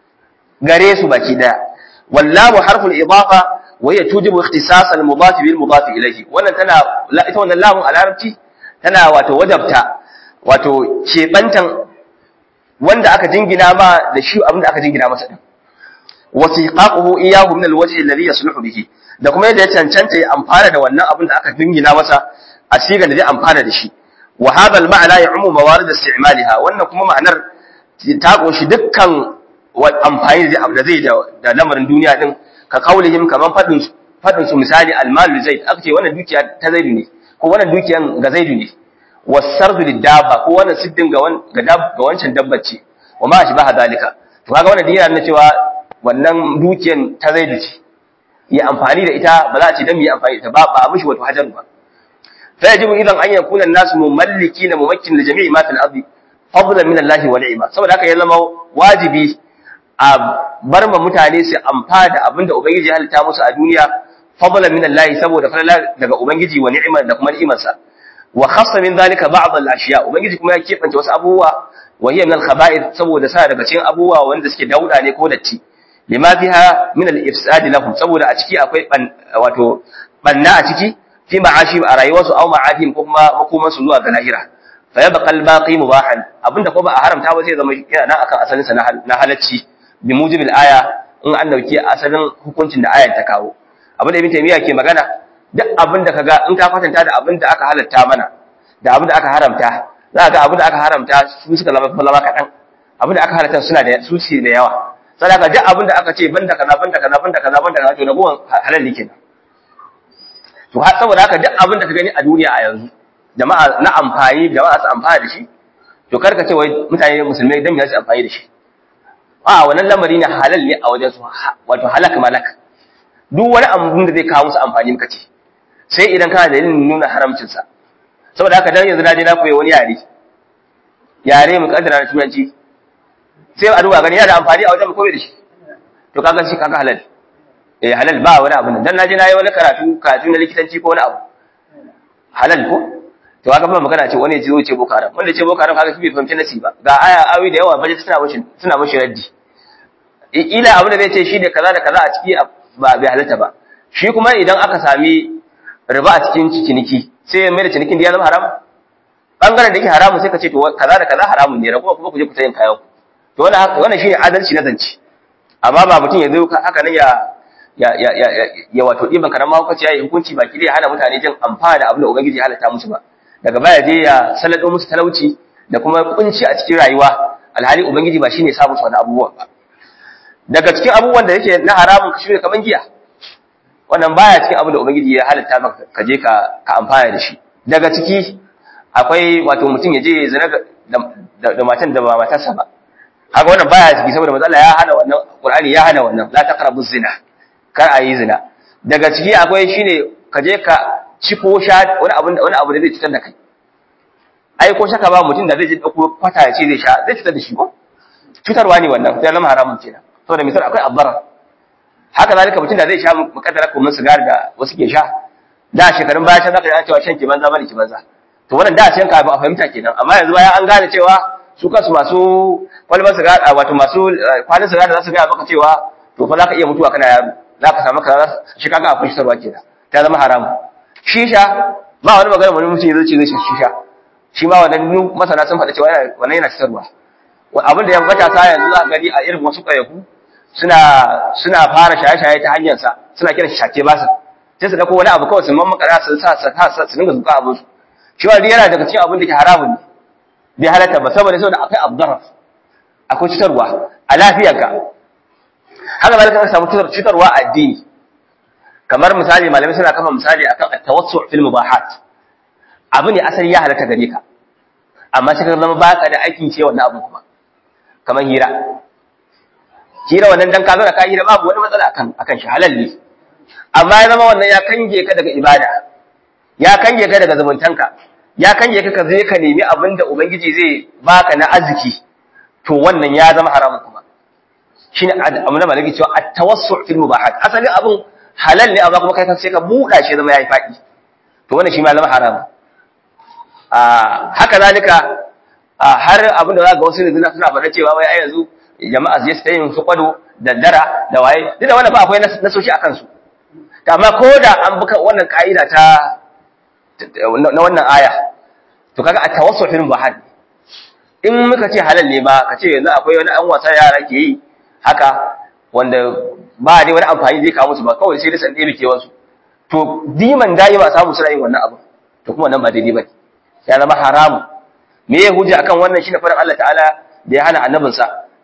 gare su baki daya wallamu harful idafa wa hiya tujibu ikhtisas al-mudaf bil mudaf ilayhi wannan tana ita wannan lamun a larabci tana wato wajabta wato kebantan wanda aka jingina ma da shi abin da aka jingina masa din wasiqaquhu iyyahu min al-wajhi alladhi yasluhu bihi da kuma yadda ya cancanta ya amfana da wannan abin da aka jingina masa a sigar da zai amfana da shi wa hadha al-ma'na ya'umu mawarid isti'malha wannan kuma ma'anar ta kunshi dukkan amfani da zai da lamarin duniya din ka kaulihim kaman fadin su misali almalu zaid aka ce wannan dukiya ta zaidu ne ko wannan dukiyan ga zaidu ne wasardu lidabba ko wannan siddin ga wancan dabbar ce wa ma ashbaha dalika to kaga wannan dina na cewa wannan dukiyan ta zaidu ce ya amfani da ita ba za a ce dan mu yi amfani da ita ba a mishi wato hajar ba fa yajibu idan an yakuna an-nas mumallikina mumakkin li jami'i ma fil ardi fadlan min Allah wa ni'ma saboda haka ya zama wajibi a bar ma mutane su amfana da abinda ubangiji ya halitta musu a duniya fadlan min Allah saboda falala daga ubangiji wa ni'ma da kuma ni'imarsa wa khassa min zalika ba'd al-ashiya ubangiji kuma ya kebance wasu abubuwa wa hiya min al-khaba'ith saboda sa daga cikin abubuwa wanda suke dauda ne ko datti lima fiha min al-ifsad lahum saboda a ciki akwai wato banna a ciki fi ma'ashi a rayuwarsu aw ma'adin ko kuma makoman su zuwa ga lahira fa yabqa al-baqi mubahan abinda ko ba a haramta ba zai zama yana nan akan asalin sa na halacci bi mujibil aya in an dauke asalin hukuncin da ayar ta kawo abinda ibn taymiya ke magana duk abinda kaga in ka kwatanta da abinda aka halatta mana da abinda aka haramta za ga abinda aka haramta su suka zama kadan abinda aka halatta suna da su ce da yawa sadaka duk abinda aka ce banda kaza banda kaza banda kaza banda kaza to rabuwan halal ne kenan to har saboda haka duk abinda ka gani a duniya a yanzu jama'a na amfani jama'a su amfana da shi to karka ce wai mutane musulmai dan ya su amfani da shi a wannan lamari ne halal ne a wajen su wato halaka malaka duk wani abun da zai kawo musu amfani muka ce sai idan kana da dalilin nuna haramcin sa saboda haka dan yanzu na je na koyi wani yare mu kaddara na turanci sai a duba gani yana da amfani a wajen mu ko bai da shi to kaga shi kaga halal halal ba wani abu dan na je na yi wani karatu na likitanci ko wani abu halal ko to haka ba magana ce wani ya zo ce boko haram wanda ce boko haram kaga shi bai fahimci nasi ba ga awi da yawa baje suna mashi raddi ila abin da zai ce shi ne kaza da kaza a ciki ba bai halatta ba shi kuma idan aka sami riba a cikin ciniki sai mai da cinikin da ya zama haram bangaren da yake haramun sai ka ce to kaza da kaza haramun ne rago kuma ku je ku tayin kayan to wannan shine adalci na zance amma ba mutum ya zo haka nan ya wato ɗiban karama hukunci ya yi hukunci baki dai hana mutane jin amfana da abin da ubangiji ya halatta musu ba daga baya je ya salado musu talauci da kuma kunci a cikin rayuwa alhali ubangiji ba shine ya sa musu wani abubuwan ba daga cikin abubuwan da yake na haramun ka shirya kaman giya wannan baya cikin abin da ubangiji ya halatta maka ka je ka amfana da shi daga ciki akwai wato mutum ya je ya zina da matan da ba matarsa ba haka wannan baya ciki saboda manzo Allah ya hana wannan Qur'ani ya hana wannan la taqrabu zina kar a yi zina daga ciki akwai shine ka je ka ci ko sha wani abu da zai cutar da kai ai ko shaka ba mutum da zai je dauko kwata ya ce zai sha zai cutar da shi ko cutarwa ne wannan sai zama haramun kenan saboda misal akwai abbara haka zalika mutum da zai sha mukaddara ko sigari da wasu ke sha da shekarun baya can zaka ji cewa shan ki banza bane ki banza to wannan da shan ka ba a fahimta kenan amma yanzu bayan an gane cewa su kansu masu kwalban sigari wato masu kwalin sigari za su ga maka cewa to fa zaka iya mutuwa kana yaro zaka samu kaza shi kaga akwai shitarwa kenan ta zama haramu shisha ba wani magana wani mutum zai ce zai shisha shi ma wannan masana sun faɗa cewa wannan yana shitarwa abin da ya matasa yanzu za ka gani a irin wasu ƙayaku suna fara shaye-shaye ta hanyar sa suna kiran shi shake basu sai su dauko wani abu kawai su mammakara su su dinga zuka abin su shi wani yana daga cikin abin da ke haramun ne bai halatta ba saboda akwai abdarar akwai cutarwa a lafiyarka haka zalika ka samu cutarwa a addini kamar misali malamai suna kafa misali akan at-tawassu' fil mubahat abu ne asali ya halatta gare ka amma sai ka zama baka da aikin ce wannan abu kuma kamar hira wannan dan ka zauna ka hira babu wani matsala akan shi halal ne amma ya zama wannan ya kange ka daga ibada ya kange ka daga zumuntanka ya kange ka zai ka nemi abin da ubangiji zai baka na arziki to wannan ya zama haramun kuma shine amma da malaki cewa at-tawassu' fil mubahat asalin abun halal ne amma kuma kai sai ka buɗa shi zama yayi fadi to wannan shi ma zama haramun haka zalika har abin da za ga wasu ne suna faɗa cewa wai ai yanzu jama'a su je su yin su kwado da dara da waye duk da wannan ba akwai nasoshi akan su amma ko da an buka wannan ka'ida ta na wannan aya to kaga a tawassul fil mubahat in muka ce halal ne ba ka ce yanzu akwai wani an wasa yara ke yi haka wanda ba dai wani amfani zai kawo musu ba kawai sai dai san ɗebe ke wasu to diman dai ba samu suna yin wannan abu to kuma wannan ba daidai ba ya zama haramu me ya hujja akan wannan shine faɗin Allah ta'ala da ya hana annabinsa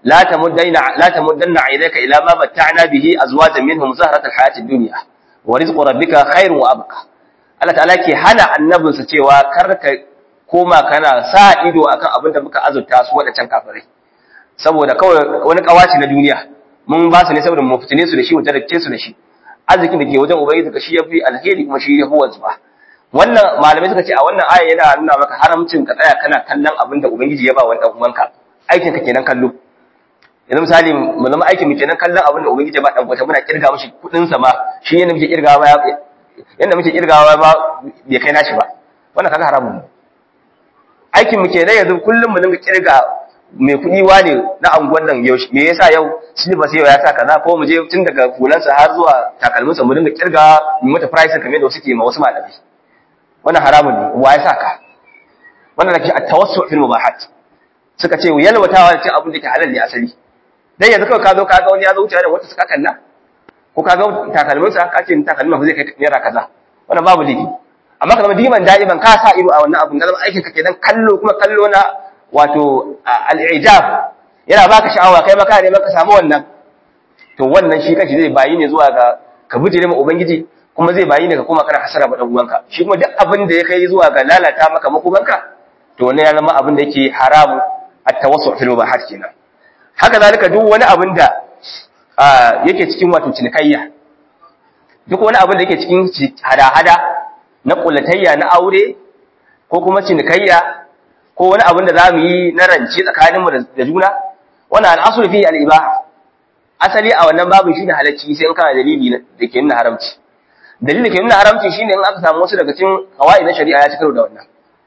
la tamuddanna aynaka ila ma matta'na bihi azwajan minhum zahratal hayatid dunya wa rizqu rabbika khairun wa abqa Allah ta'ala ke hana annabinsa cewa kar ka koma kana sa ido akan abin da muka azurta su wadancan kafirai saboda kawai wani kawaci na duniya mun ba su ne saboda mu fitine su da shi wata dace su da shi arzikin da ke wajen ubangiji ka shi yafi alheri kuma shi yafi wanzuwa wannan malamai suka ce a wannan aya yana nuna maka haramcin ka tsaya kana kallon abin da ubangiji ya ba wa dan uwanka aikin ka kenan kallo yanzu misali mu zama aikin mu kenan kallon abin da ubangiji ya ba dan uwanka muna kirga mishi kudin sa ma shi yanda muke kirgawa yanda muke kirgawa ba bai kai nashi ba wannan kaga haramun ne aikin mu kenan yanzu kullum mu dinga kirga mai kuɗi wane na anguwan nan yau me yasa yau shi ba sai ya sa kaza ko mu je tun daga fulansa har zuwa takalminsa mu dinga kirga mu mata price kamar da suke ma wasu malamai wannan haramun ne wa ya saka wannan nake at-tawassu fil mubahat suka ce yalwatawa ce abin da ke halal ne asali dan yanzu kawai ka zo ka ga wani ya zo wuce da wata suka kalla ko ka ga takalminsa ka ce takalmin ba zai kai naira kaza wannan babu laifi amma ka zama diman da'iman ka sa ido a wannan abun ga zama aikin ka kenan kallo kuma kallo na wato al'ijab yana baka sha'awa kai maka ne maka samu wannan to wannan shi kashi zai bayi ne zuwa ga ka bijire ma ubangiji kuma zai bayi ne ka kuma kana hasara ba dan uwanka shi kuma duk abin da ya kai zuwa ga lalata maka makomanka to wannan ya zama abin da yake haramu at-tawassu' fil mubahat kenan haka zalika duk wani abin da yake cikin wato cinikayya duk wani abin da yake cikin hada-hada na kullatayya na aure ko kuma cinikayya ko wani abin da za mu yi na rance tsakaninmu da juna wannan al'asul fi al'ibaha asali a wannan babin shine halacci sai in kana dalili da ke nuna haramci dalilin da ke nuna haramci shine in aka samu wasu daga cikin hawaii na shari'a ya ci karo da wannan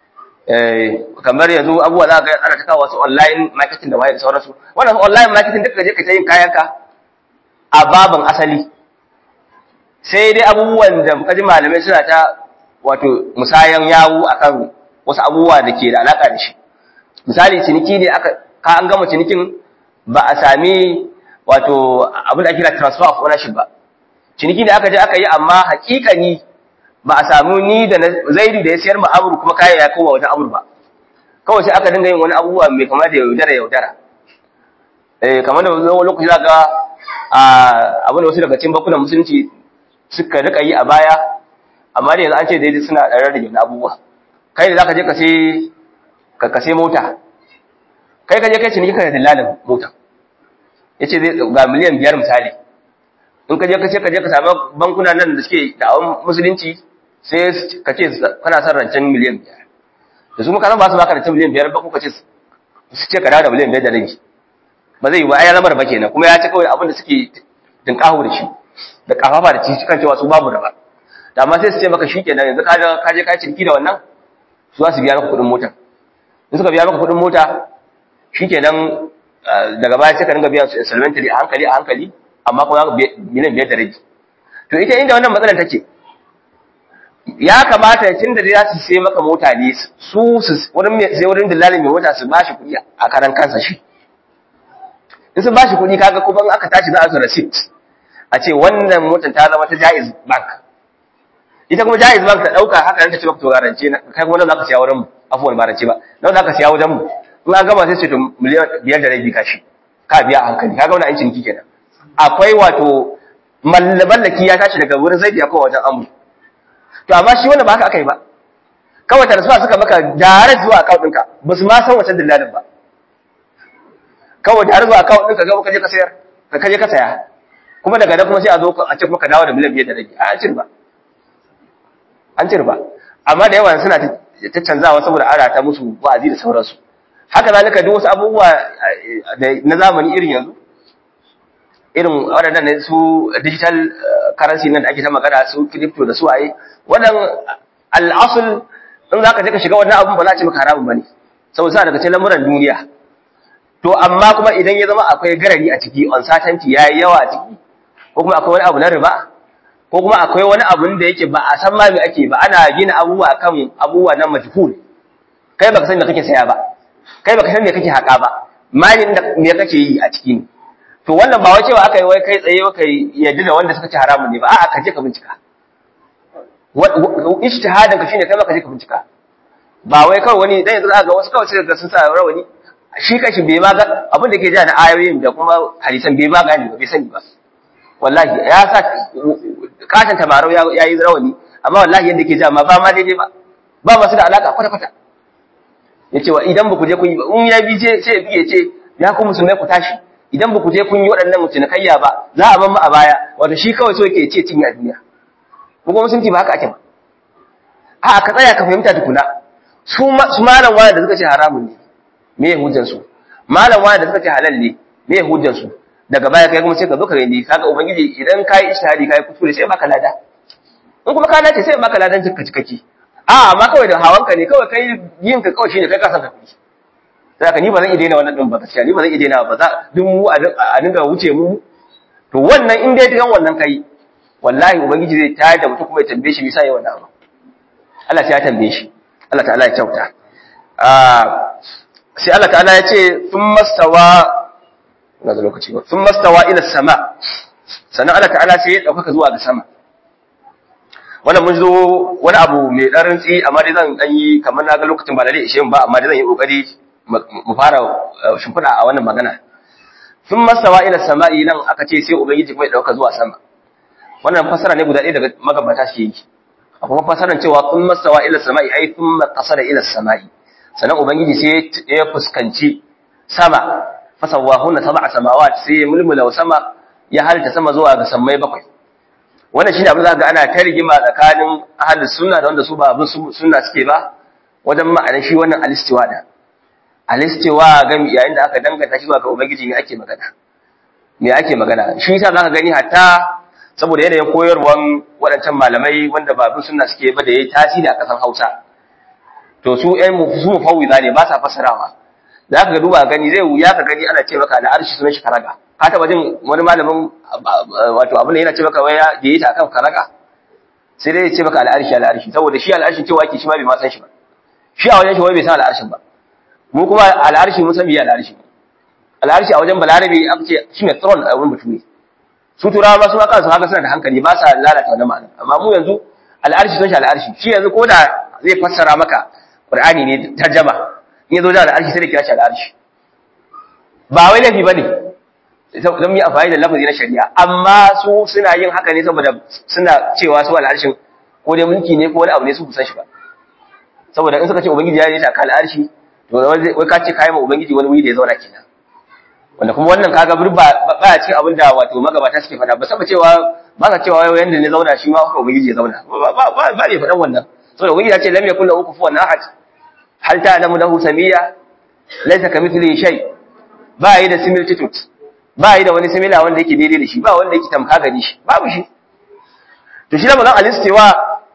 kamar yanzu abubuwa za ka ga ana ta kawo wasu online marketing da waye da sauransu wannan online marketing duka je ka ta yin kayanka a babin asali sai dai abubuwan da kaji malamai suna ta wato musayan yawo akan wasu abubuwa da ke da alaka da shi misali ciniki ne an gama cinikin ba a sami wato abin da ake kira transfer of ownership ba ciniki ne aka je aka yi amma hakikani ba a samu ni da Zaidu da ya siyar ma Amru kuma kayan ya kowa wajen Amru ba kawai sai aka dinga yin wani abubuwa mai kama da yaudara kamar da wani lokaci za ga abin da wasu daga cikin bankunan musulunci suka rika yi a baya amma da yanzu an ce daidai suna ɗarar da wani abubuwa kai da zaka je ka sai mota kai ka je kai ciniki ka da dillalin mota yace zai ga miliyan 5 misali in ka je ka samu bankuna nan da suke da'awan musulunci sai ka ce kana son rancen miliyan 5 da su muka ba su baka rancen miliyan 5 ba ko ka ce su ce ka dawo da miliyan 5 da rabi ba zai yi ba ai lamar ba kenan kuma ya ce kawai abin da suke dinkaho da shi da kafafa da ci kan cewa su babu da ba da amma sai su ce maka shikenan yanzu ka je ka ciniki da wannan su za su biya maka kuɗin mota in suka biya maka kuɗin mota shikenan daga baya sai ka dinga biyan su insolventary a hankali amma kuma miliyan 5 da rabi to ita inda wannan matsalar take ya kamata tun da za su sai maka mota ne su wurin dillalin mai mota su bashi kuɗi a karan kansa shi in sun bashi kuɗi kaga kuma aka tashi za a su receipt a ce wannan motar ta zama ta Jaiz Bank ita kuma Jaiz Bank ta dauka haka nan ta ce maka to garance na kai kuma nan zaka siya wurin mu afuwan ba rance ba nan zaka siya wajen mu in an gama sai ce to miliyan 5 da rabi kashi ka biya a hankali kaga wannan aikin kike kenan akwai wato mallaki ya tashi daga wurin Zaidi akwai wajen Amru to amma shi wannan ba haka akai ba kawai transfer suka maka direct zuwa account ɗinka ba su ma san wancan dillalin ba kawai direct zuwa account ɗinka ga ka je ka sayar ka je ka saya kuma daga nan kuma sai a zo a ce kuma ka dawo da miliyan 5 da rabi an ci riba amma da yawa suna ta canzawa saboda ara ta musu wa'azi da sauransu haka zalika duk wasu abubuwa na zamani irin yanzu irin waɗannan su digital currency nan da ake ta magana su crypto da su waye wannan al'asul in zaka je ka shiga wannan abun ba za a ce maka haramun bane saboda suna daga cikin lamuran duniya to amma kuma idan ya zama akwai garari a ciki uncertainty yayi yawa a ciki ko kuma akwai wani abu na riba ko kuma akwai wani abun da yake ba a san ma me ake ba ana gina abubuwa akan abubuwa na majhul kai baka san me kake saya ba kai baka san me kake haka ba mining da me kake yi a ciki ne to wannan ba wai cewa aka yi wai kai tsaye kai yadda da wanda suka ci haramun ne ba a'a ka je ka bincika ijtihadin ka shine kai ma ka je ka bincika ba wai kawai wani dan yanzu ga wasu kawai sai ga sun sa rawani shi kashi bai ma ga abin da ke ja na ayoyin da kuma hadisan bai ma gani ba bai sani ba wallahi ya sa kashin tabarau ya yi rawani amma wallahi yadda ke ja ma ba ma daidai ba masu da alaka kwata-kwata ya ce wa idan ba ku je kun yi ba in ya bi ce sai ya ce ya ku musulmai ku tashi idan ba ku je kun yi waɗannan cinikayya ba za a mamma a baya wato shi kawai so yake ce cinye a duniya ko kuma musulunci ba haka ake ba a ka tsaya ka fahimta tukuna su malam wani da suka ce haramun ne me ya hujjar su malam wani da suka ce halal ne me ya hujjar su daga baya kai kuma sai ka zo ka gani kaga ubangiji idan kai ishtihadi kai kuskure sai baka lada in kuma ka nace sai baka ladan cikakki amma kawai da hawanka ne kawai kai yin ka kawai shine kai ka san ka fi sai ka ni ba zan iya daina wannan din ba gaskiya ni ba zan iya daina ba za duk mu a dinga wuce mu to wannan in dai dan wannan kai wallahi ubangiji zai tayar da mutum kuma ya tambaye shi me yasa yayi wannan abu Allah sai ya tambaye shi Allah ta'ala ya kyauta sai Allah ta'ala ya ce thumma stawa na da lokaci ba thumma stawa ila sama sannan Allah ta'ala sai ya dauka zuwa ga sama wannan mun zo wani abu mai dan rantsi amma dai zan dan yi kamar na ga lokacin ba lalle ishe ba amma dai zan yi kokari mu fara shimfida a wannan magana thumma stawa ila sama'i nan aka ce sai ubangiji kuma ya dauka zuwa sama wannan fasara ne guda ɗaya daga magabata shi yake akwai fasaran cewa thumma stawa ila sama'i ai thumma qasara ila sama'i sannan ubangiji sai ya fuskanci sama fasawahunna sab'a samawat sai ya mulmula sama ya halitta sama zuwa ga sammai bakwai wannan shine abin da ga ana ta rigima tsakanin ahlus sunna da wanda su ba abin sunna suke ba wajen ma'anar shi wannan alistiwa da alistiwa ga yayin da aka danganta shi zuwa ga ubangiji ne ake magana shi yasa zaka gani hatta saboda yanayin koyarwan waɗancan malamai wanda ba abin sunna suke ba da yayi tasiri a kasan Hausa to su mufawwiza ne ba sa fasarawa za ka duba gani zai wuya ka gani ana ce maka al'arshi sunan shi karaga ka taba jin wani malamin wato abin da yana ce maka waya da yi ta akan karaga sai dai ya ce maka al'arshi saboda shi al'arshi cewa yake shi ma bai ma san shi ba shi a wajen shi wai bai san al'arshin ba mu kuma al'arshi mun san biya al'arshi a wajen balarabe aka ce shi ne throne a wurin bature su turawa ma su ma kansu haka suna da hankali ba sa lalata wannan ma'ana amma mu yanzu al'arshi sun shi al'arshi shi yanzu ko da zai fassara maka Qur'ani ne tarjama in yazo da al'arshi sai da kira shi al'arshi ba wai laifi bane don mu yi amfani da lafazi na shari'a amma su suna yin haka ne saboda suna cewa su al'arshin ko dai mulki ne ko wani abu ne su kusan shi ba saboda in suka ce ubangiji ya yi ta kan al'arshi to wai ka ce kai ma ubangiji wani wuri da ya zauna kenan wanda kuma wannan kaga ba ya cikin abin da wato magabata suke faɗa ba saboda cewa ba sa cewa wai yanda ne zauna shi ma haka ubangiji ya zauna ba ne faɗan wannan saboda ubangiji ya ce lam yakul lahu kufuwan ahad hal ta'lamu lahu samiyya laysa kamithlihi shay ba yi da similitude ba yi da wani simila wanda yake daidai da shi ba wanda yake tamka gani shi babu shi to shi da mazan alistiwa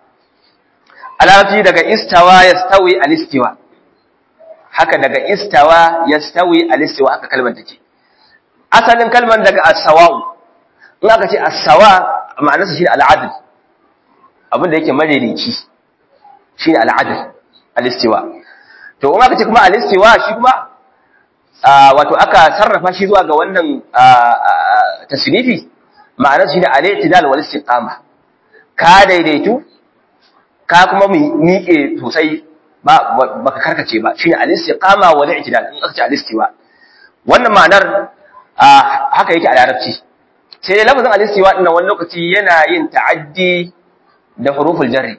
alafi daga istawa yastawi alistiwa haka daga istawa yastawi alistiwa haka kalmar take asalin kalmar daga as-sawa'u in aka ce as-sawa ma'anarsa shi al-adl abinda yake madaidaici shi al-adl alistiwa to in aka ce kuma alistiwa shi kuma wato aka sarrafa shi zuwa ga wannan tasrifi ma'anar shi da al-i'tidal wal istiqama ka daidaitu ka kuma miƙe sosai baka karkace ba shine al-istiqama wal i'tidal in aka ce al-istiwa wannan ma'anar haka yake a larabci sai dai lafazin al-istiwa din wannan lokaci yana yin ta'addi da huruful jarri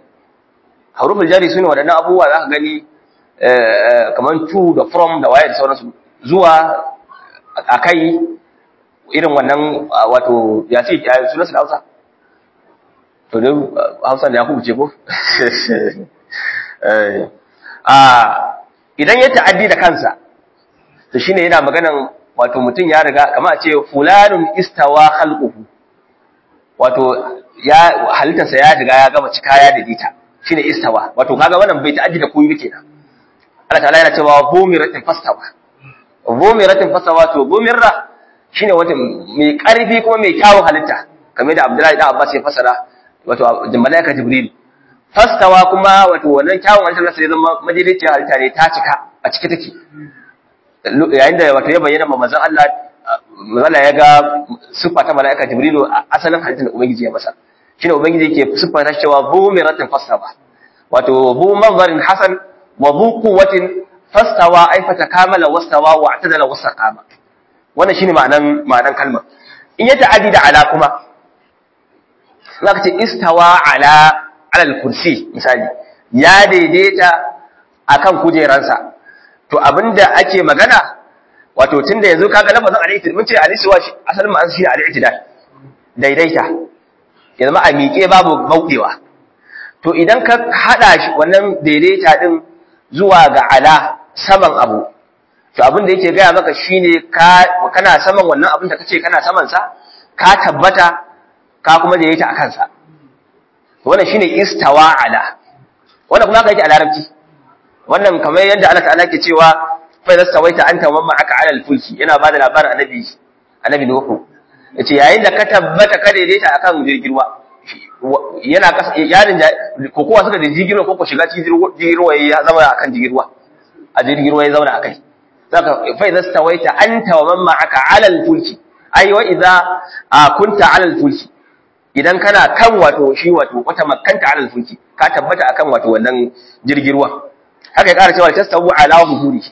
sune wadannan abubuwa zaka gani kaman to da from da waye da sauransu zuwa akai irin wannan wato ya ce sunan su da Hausa to dai Hausa da ya kubuce ko idan ya ta'addi da kansa to shine yana maganan wato mutum ya riga kamar a ce fulanun istawa khalquhu wato ya halittarsa ya riga ya gama cika ya daidaita shine istawa wato kaga wannan bai ta'addi da koyi kenan Allah ta'ala yana cewa bumiratin fastawa to bumirra shine wata mai karfi kuma mai kyawun halitta kamar da Abdullahi da Abbas ya fasara wato da malaika Jibril fastawa kuma wato wannan kyawun halitta sai zama madaidaiciyar halitta ne ta cika a cike take yayin da wato ya bayyana manzon Allah ya ga sifa ta malaika Jibril asalin halittar da ubangiji ya masa shine ubangiji yake sifa ta cewa bumiratin fastawa wato bu manzarin hasan wa bu quwwatin fastawa ay fatakamala wastawa wa atadala wasaqama wannan shine ma'anan kalmar in ya ta'addi da ala kuma zaka ce istawa ala al-kursi misali ya daidaita akan kujeransa to abinda ake magana wato tunda yanzu kaga lafazin al-i'tidal mun ce al-istiwa asalin ma'anar shi al-i'tidal daidaita ya zama a miƙe babu bauɗewa to idan ka hada shi wannan daidaita din zuwa ga ala saman abu to abin da yake gaya maka shine kana saman wannan abin da kace kana saman sa ka tabbata ka kuma daidaita akan sa to wannan shine istawa ala wannan kuma ka yake a larabci wannan kamar yadda Allah ta'ala ke cewa fa istawaita anta wa ma'aka ala al-fulki yana bada labarin annabi Nuhu yace yayin da ka tabbata ka daidaita akan jirgin ruwa yana yarin da kokowa suka da jirgin ruwa ko shiga cikin jirgin ruwa ya zama akan jirgin ruwa a jirgin ruwa ya zauna akai zaka fa idza stawaita anta wa man ma'aka 'ala al-fulki ay wa idza kunta 'ala al-fulki idan kana kan wato wata makkanta 'ala al-fulki ka tabbata akan wato wannan jirgin ruwa haka ya ƙara cewa tastawu 'ala zuhuri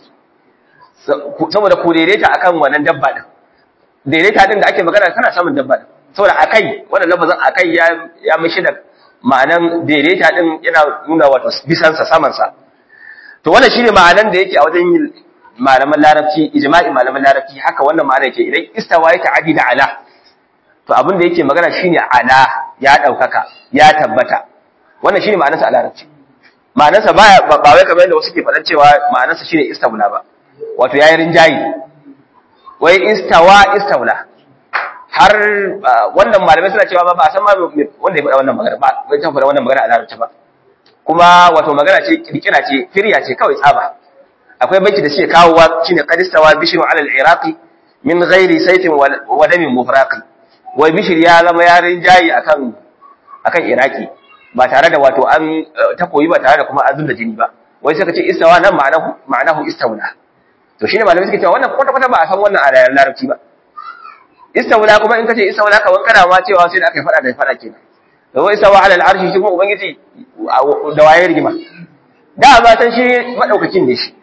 saboda ku daidaita akan wannan dabba din daidaita din da ake magana kana samun dabba din saboda akai wannan lafazin akai ya mishi da ma'anan daidaita din yana nuna wato bisansa samansa to wannan shine ma'anan da yake a wajen malaman larabci ijma'i malaman larabci haka wannan ma'ana yake idan istawa ya ta'adi da ala to abin da yake magana shine ala ya daukaka ya tabbata wannan shine ma'anarsa a larabci ma'anarsa ba wai kamar yadda wasu ke faɗan cewa ma'anarsa shine istawla ba wato yayi rinjayi wai istawla har wannan malamai suna cewa ba a san ma wanda ya faɗa wannan magana ba bai ta faɗa wannan magana a larabci ba kuma wato magana ce kirkira ce firya ce kawai tsaba akwai banki da suke kawowa shine qadistawa bishru ala al-iraqi min ghairi sayfin wa damin mufraqi wai bishir ya zama yarin jayi akan iraki ba tare da wato an takoyi ba tare da kuma azun da jini ba wai suka ce istawa nan ma'anahu istawla to shine malamai suke cewa wannan kwata kwata ba a san wannan a rayuwar larabci ba istawla kuma in kace istawla ka wankana ma cewa sai da aka fada da fada kenan da wai istawa ala al-arshi shi kuma ubangiji da waye rigima da ba san shi madaukakin ne shi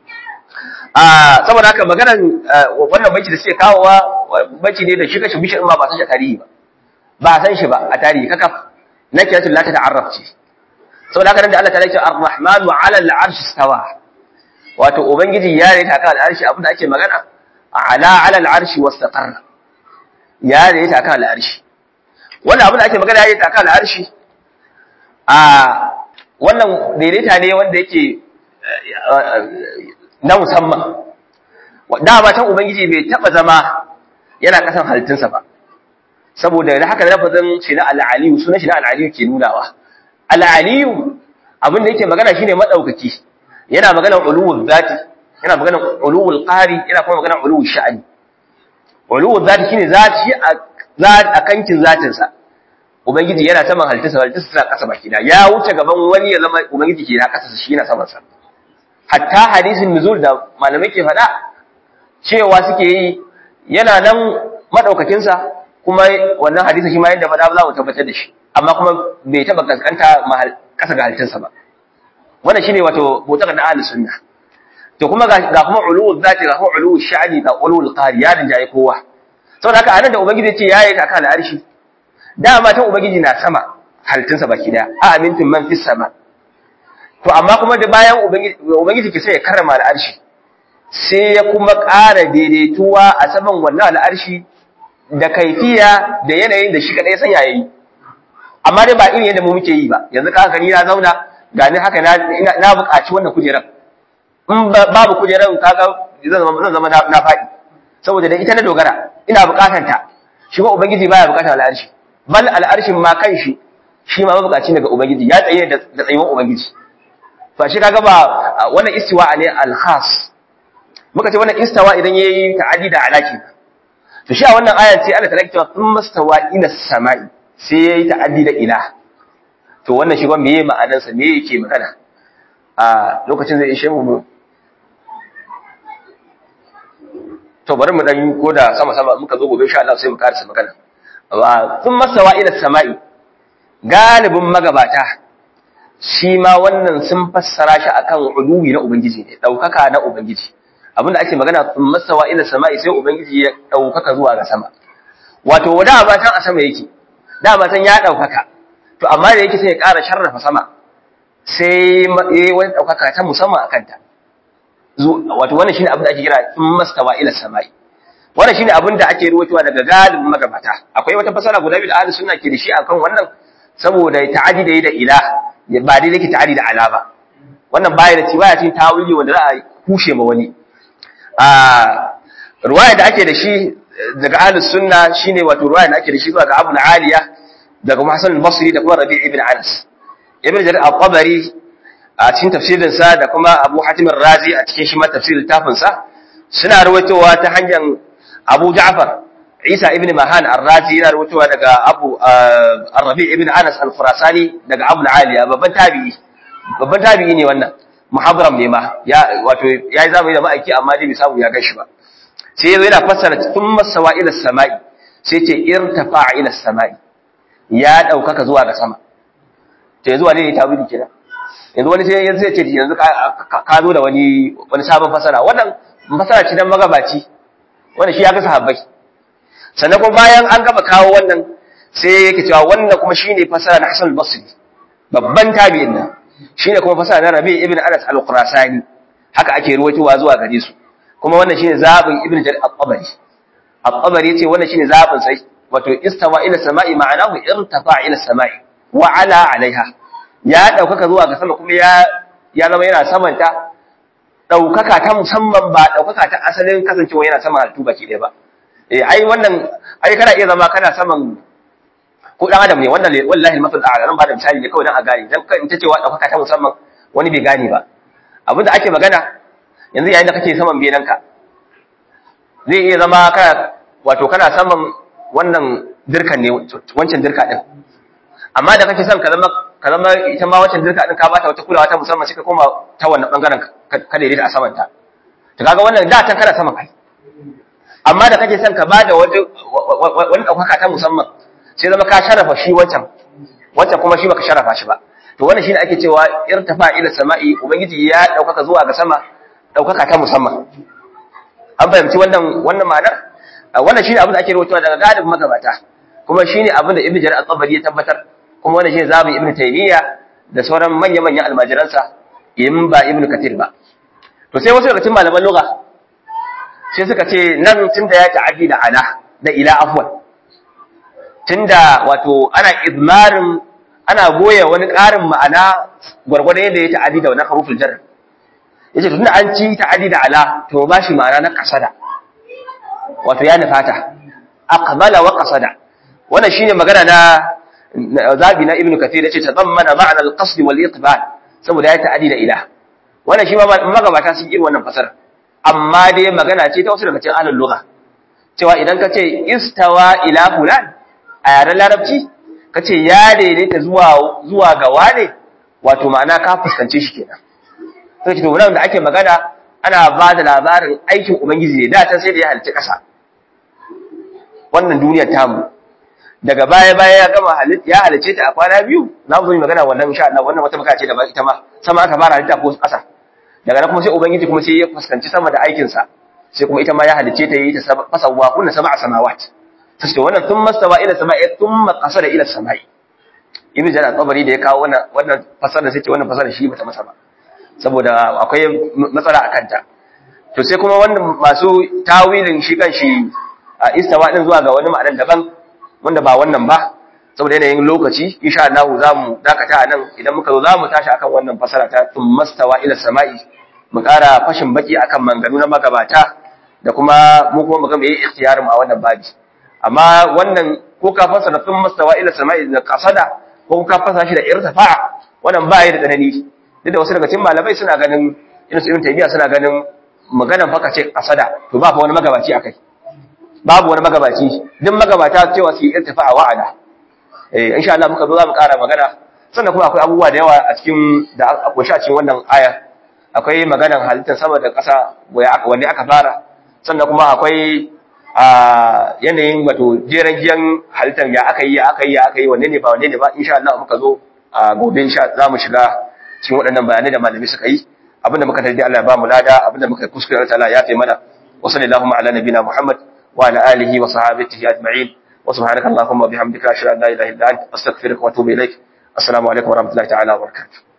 saboda haka maganar wannan banki da suke kawowa banki ne da shi kashi bishin ma ba san shi a tarihi ba san shi ba a tarihi kakaf nakiratul la tata'arraf ce saboda haka nan da Allah ta ce ar-rahmanu 'ala al-'arshi istawa wato ubangiji ya rita kan al-arshi abinda ake magana 'ala al-'arshi wastaqarra ya rita kan al-arshi wannan abinda ake magana ya rita kan al-arshi wannan daidaita ne wanda yake na musamman dama can ubangiji bai taba zama yana kasan halittunsa ba saboda da haka lafazin shi na al-aliyu sunan shi na al-aliyu ke nunawa al-aliyu abin da yake magana shine madaukaki yana magana uluwul zati yana magana uluwul qari yana kuma magana uluwul sha'ani uluwul zati shine zati a kankin zatin sa ubangiji yana saman halittunsa suna kasa baki da ya wuce gaban wani ya zama ubangiji ke na kasa shi yana saman sa hatta hadisin nuzul da malamai ke faɗa cewa suke yi yana nan madaukakin sa kuma wannan hadisin shi ma yadda faɗa za mu tabbatar da shi amma kuma bai taba kaskanta kasa ga halittarsa ba wannan shine wato botar da ahlus sunna to kuma ga kuma ulul zati ga kuma ulul sha'ani da ulul qari ya rinjaye kowa saboda haka anan da ubangiji ce yayi ta kan al'arshi dama ta ubangiji na sama halittarsa baki daya a amintum man fis sama to amma kuma da bayan ubangiji ke sai ya karrama al'arshi sai ya kuma ƙara daidaituwa a saman wannan al'arshi da kaifiya da yanayin da shi kadai san yayi amma dai ba irin yadda mu muke yi ba yanzu ka haka ni na zauna ga ni haka na buƙaci wannan kujeran in babu kujeran kaga zan zama na faɗi saboda da ita na dogara ina buƙatar ta shi ba ubangiji baya buƙatar al'arshi bal al'arshin ma kanshi shi ma mabuƙaci daga ubangiji ya tsaye da tsayuwar ubangiji to shi kaga ba wannan istiwa ne al-khas muka ce wannan istawa idan yayi ta'addi da alaki to shi a wannan ayar sai Allah ta rike cewa thumma stawa ila samai sai yayi ta'addi da ila to wannan shi ba meye ma'anar sa me yake magana a lokacin zai ishe mu to bari mu dan koda sama muka zo gobe insha Allah sai mu karasa magana thumma stawa ila samai galibin magabata shi ma wannan sun fassara shi akan uluwi na ubangiji ne, daukaka na ubangiji. Abinda ake magana masawa ila sama'i sai ubangiji ya daukaka zuwa ga sama. Wato da ba tan a sama yake, da ba tan ya daukaka. To amma da yake sai ya ƙara sharrafa sama. Sai yayi wani daukaka ta musamman akan ta. Wato wannan shine abin da ake kira mastawa ila sama'i. Wannan shine abin da ake ruwaitowa daga galibin magabata. Akwai wata fasara guda biyu da ahlus sunna ke da shi akan wannan saboda ta'adi da yi da ilah ba dai yake ta'adi da ala ba. Wannan baya da baya cin tawili wanda za a kushe ma wani. Ruwaya da ake da shi daga ahlus sunna shine wato ruwaya da ake da shi zuwa ga Abu al-Aliya daga Hasan al-Basri da kuma Rabi' ibn Anas. Ibn Jarir al-Tabari a cikin tafsirin sa da kuma Abu Hatim ar-Razi a cikin shi ma tafsirin tafin sa suna ruwaitowa ta hanyar Abu Ja'far Isa ibn Mahan ar-Razi yana ruwaitowa daga Abu Rabi' ibn Anas al-Khurasani daga Abu al-Aliya babban tabi'i ne wannan. Muhabram ne ma wato yayi zamani da ma'aiki amma dai bai samu ya gashi ba. Sai yazo yana fassara thumma sawa ila samai, sai ce irtafa ila samai, ya daukaka zuwa ga sama. To yanzu wani ne tawili kenan? Yanzu wani sai yanzu ce yanzu ka zo da wani sabon fasara. Wannan fasara ce dan magabaci. Wannan shi ya ga sahabbai. Sannan kuma bayan an gaba kawo wannan sai yake cewa wannan kuma shine fasara na Hasan al-Basri. Babban tabi'in nan. Shine kuma fasara na Rabi' ibn Anas al-Khurasani. Haka ake ruwaitowa zuwa gare su. Kuma wannan shine zabin Ibn Jarir al-Tabari. Al-Tabari yace wannan shine zabin sai wato istawa ila sama'i ma'anahu irtafa ila sama'i wa ala alaiha. Ya daukaka zuwa ga sama kuma ya zama yana samanta daukaka ta musamman ba daukaka ta asalin kasancewa yana sama halittu baki ɗaya ba. Ai wannan ai kana iya zama kana saman ko dan adam ne wannan wallahi al-masal a'la nan ba da misali ne kawai dan a gane dan kan ita cewa daukaka ta musamman wani bai gane ba. Abinda ake magana yanzu yayin da kake saman benanka zai iya zama kana saman wannan dirkan ne wancan dirka din amma da kake son ka zama ita ma wancan dirka din ka bata wata kulawa ta musamman sai ka koma ta wannan bangaren ka daidaita a saman ta to kaga wannan da tan kana saman kai amma da kake son ka bada wani daukaka ta musamman sai zama ka sharafa shi wancan kuma shi baka sharafa shi ba to wannan shine ake cewa irtafa ila sama'i ubangiji ya daukaka zuwa ga sama daukaka ta musamman an fahimci wannan ma'anar wannan shine abin da ake rawaitowa daga galibin magabata kuma shine abin da Ibn Jarir al-Tabari ya tabbatar kuma wannan shine zabi Ibn Taymiyyah da sauran manyan almajiransa in ba Ibn Kathir ba to sai wasu daga cikin malaman lugha sai suka ce nan tunda ya ta'addi da ala da ila afwan tunda wato ana goya wani ƙarin ma'ana gwargwadon yadda ya ta'addi da wannan harufin jar yace tunda an ci ta'addi da ala to ba shi ma'ana na qasada wato ya nufata aqbala wa qasada wannan shine magana na zabi na Ibn Kathir yace tadammana ma'na al-qasd wal iqbal saboda ya ta'addi da ila wannan shi ma magabata sun yi wannan fasara amma dai magana ce ta wasu daga cikin ahlul lugha cewa idan ka ce istawa ila fulan a yaren larabci ka ce ya daidaita zuwa ga wane wato ma'ana ka fuskance shi kenan sai ce to wannan da ake magana ana ba da labarin aikin ubangiji ne da ta sai da ya halitta kasa wannan duniyar tamu daga baya ya gama ya halice ta a kwana biyu za mu zo magana wannan insha Allah wannan wata magana ce da ba ita ma sama aka fara halitta ko kasa daga nan kuma sai ubangiji kuma sai ya fuskanci sama da aikin sa sai kuma ita ma ya halice ta yi ta fasawa kunna sab'a samawat sai to wannan thumma stawa ila sama'i thumma qasada ila sama'i Ibn Jarir al-Tabari da ya kawo wannan fasara sai ce wannan fasara shi bata masa ba saboda akwai matsala akan ta to sai kuma wannan masu tawilin shi kanshi istawa din zuwa ga wani ma'anar daban wanda ba wannan ba saboda yanayin lokaci insha Allah zamu dakata nan idan muka zo zamu tashi akan wannan fasara ta thumma stawa ila sama'i mu ƙara fashin baki akan manganu na magabata da kuma mu kuma mu ga meye ikhtiyarin mu a wannan babi amma wannan ko ka fasara thumma stawa ila sama'i da qasada ko ka fasara shi da irtifa'a wannan ba yi da tsanani duk da wasu daga cikin malamai suna ganin irin su Ibn Taymiyyah suna ganin maganan faka ce qasada to ba fa wani magabaci akai babu wani magabaci duk magabata cewa su yi irtifa'a wa'ada insha Allah muka zo za mu ƙara magana sannan kuma akwai abubuwa da yawa a cikin da akwai a cikin wannan aya akwai maganan halittar sama da ƙasa wanne aka fara sannan kuma akwai yanayin wato jeren giyan halittar ya aka yi wanne ne ba insha Allah muka zo a gobe za mu shiga cikin waɗannan bayanai da malami suka yi abinda muka tarbi Allah ya ba mu lada abinda muka kuskure Allah ya taimaka mana wa sallallahu ala nabina Muhammad wa ala alihi wa sahbihi ajma'in wa subhanaka allahumma wa bihamdika ashhadu an la ilaha illa anta astaghfiruka wa atubu ilaik assalamu alaikum wa rahmatullahi ta'ala wa barakatuh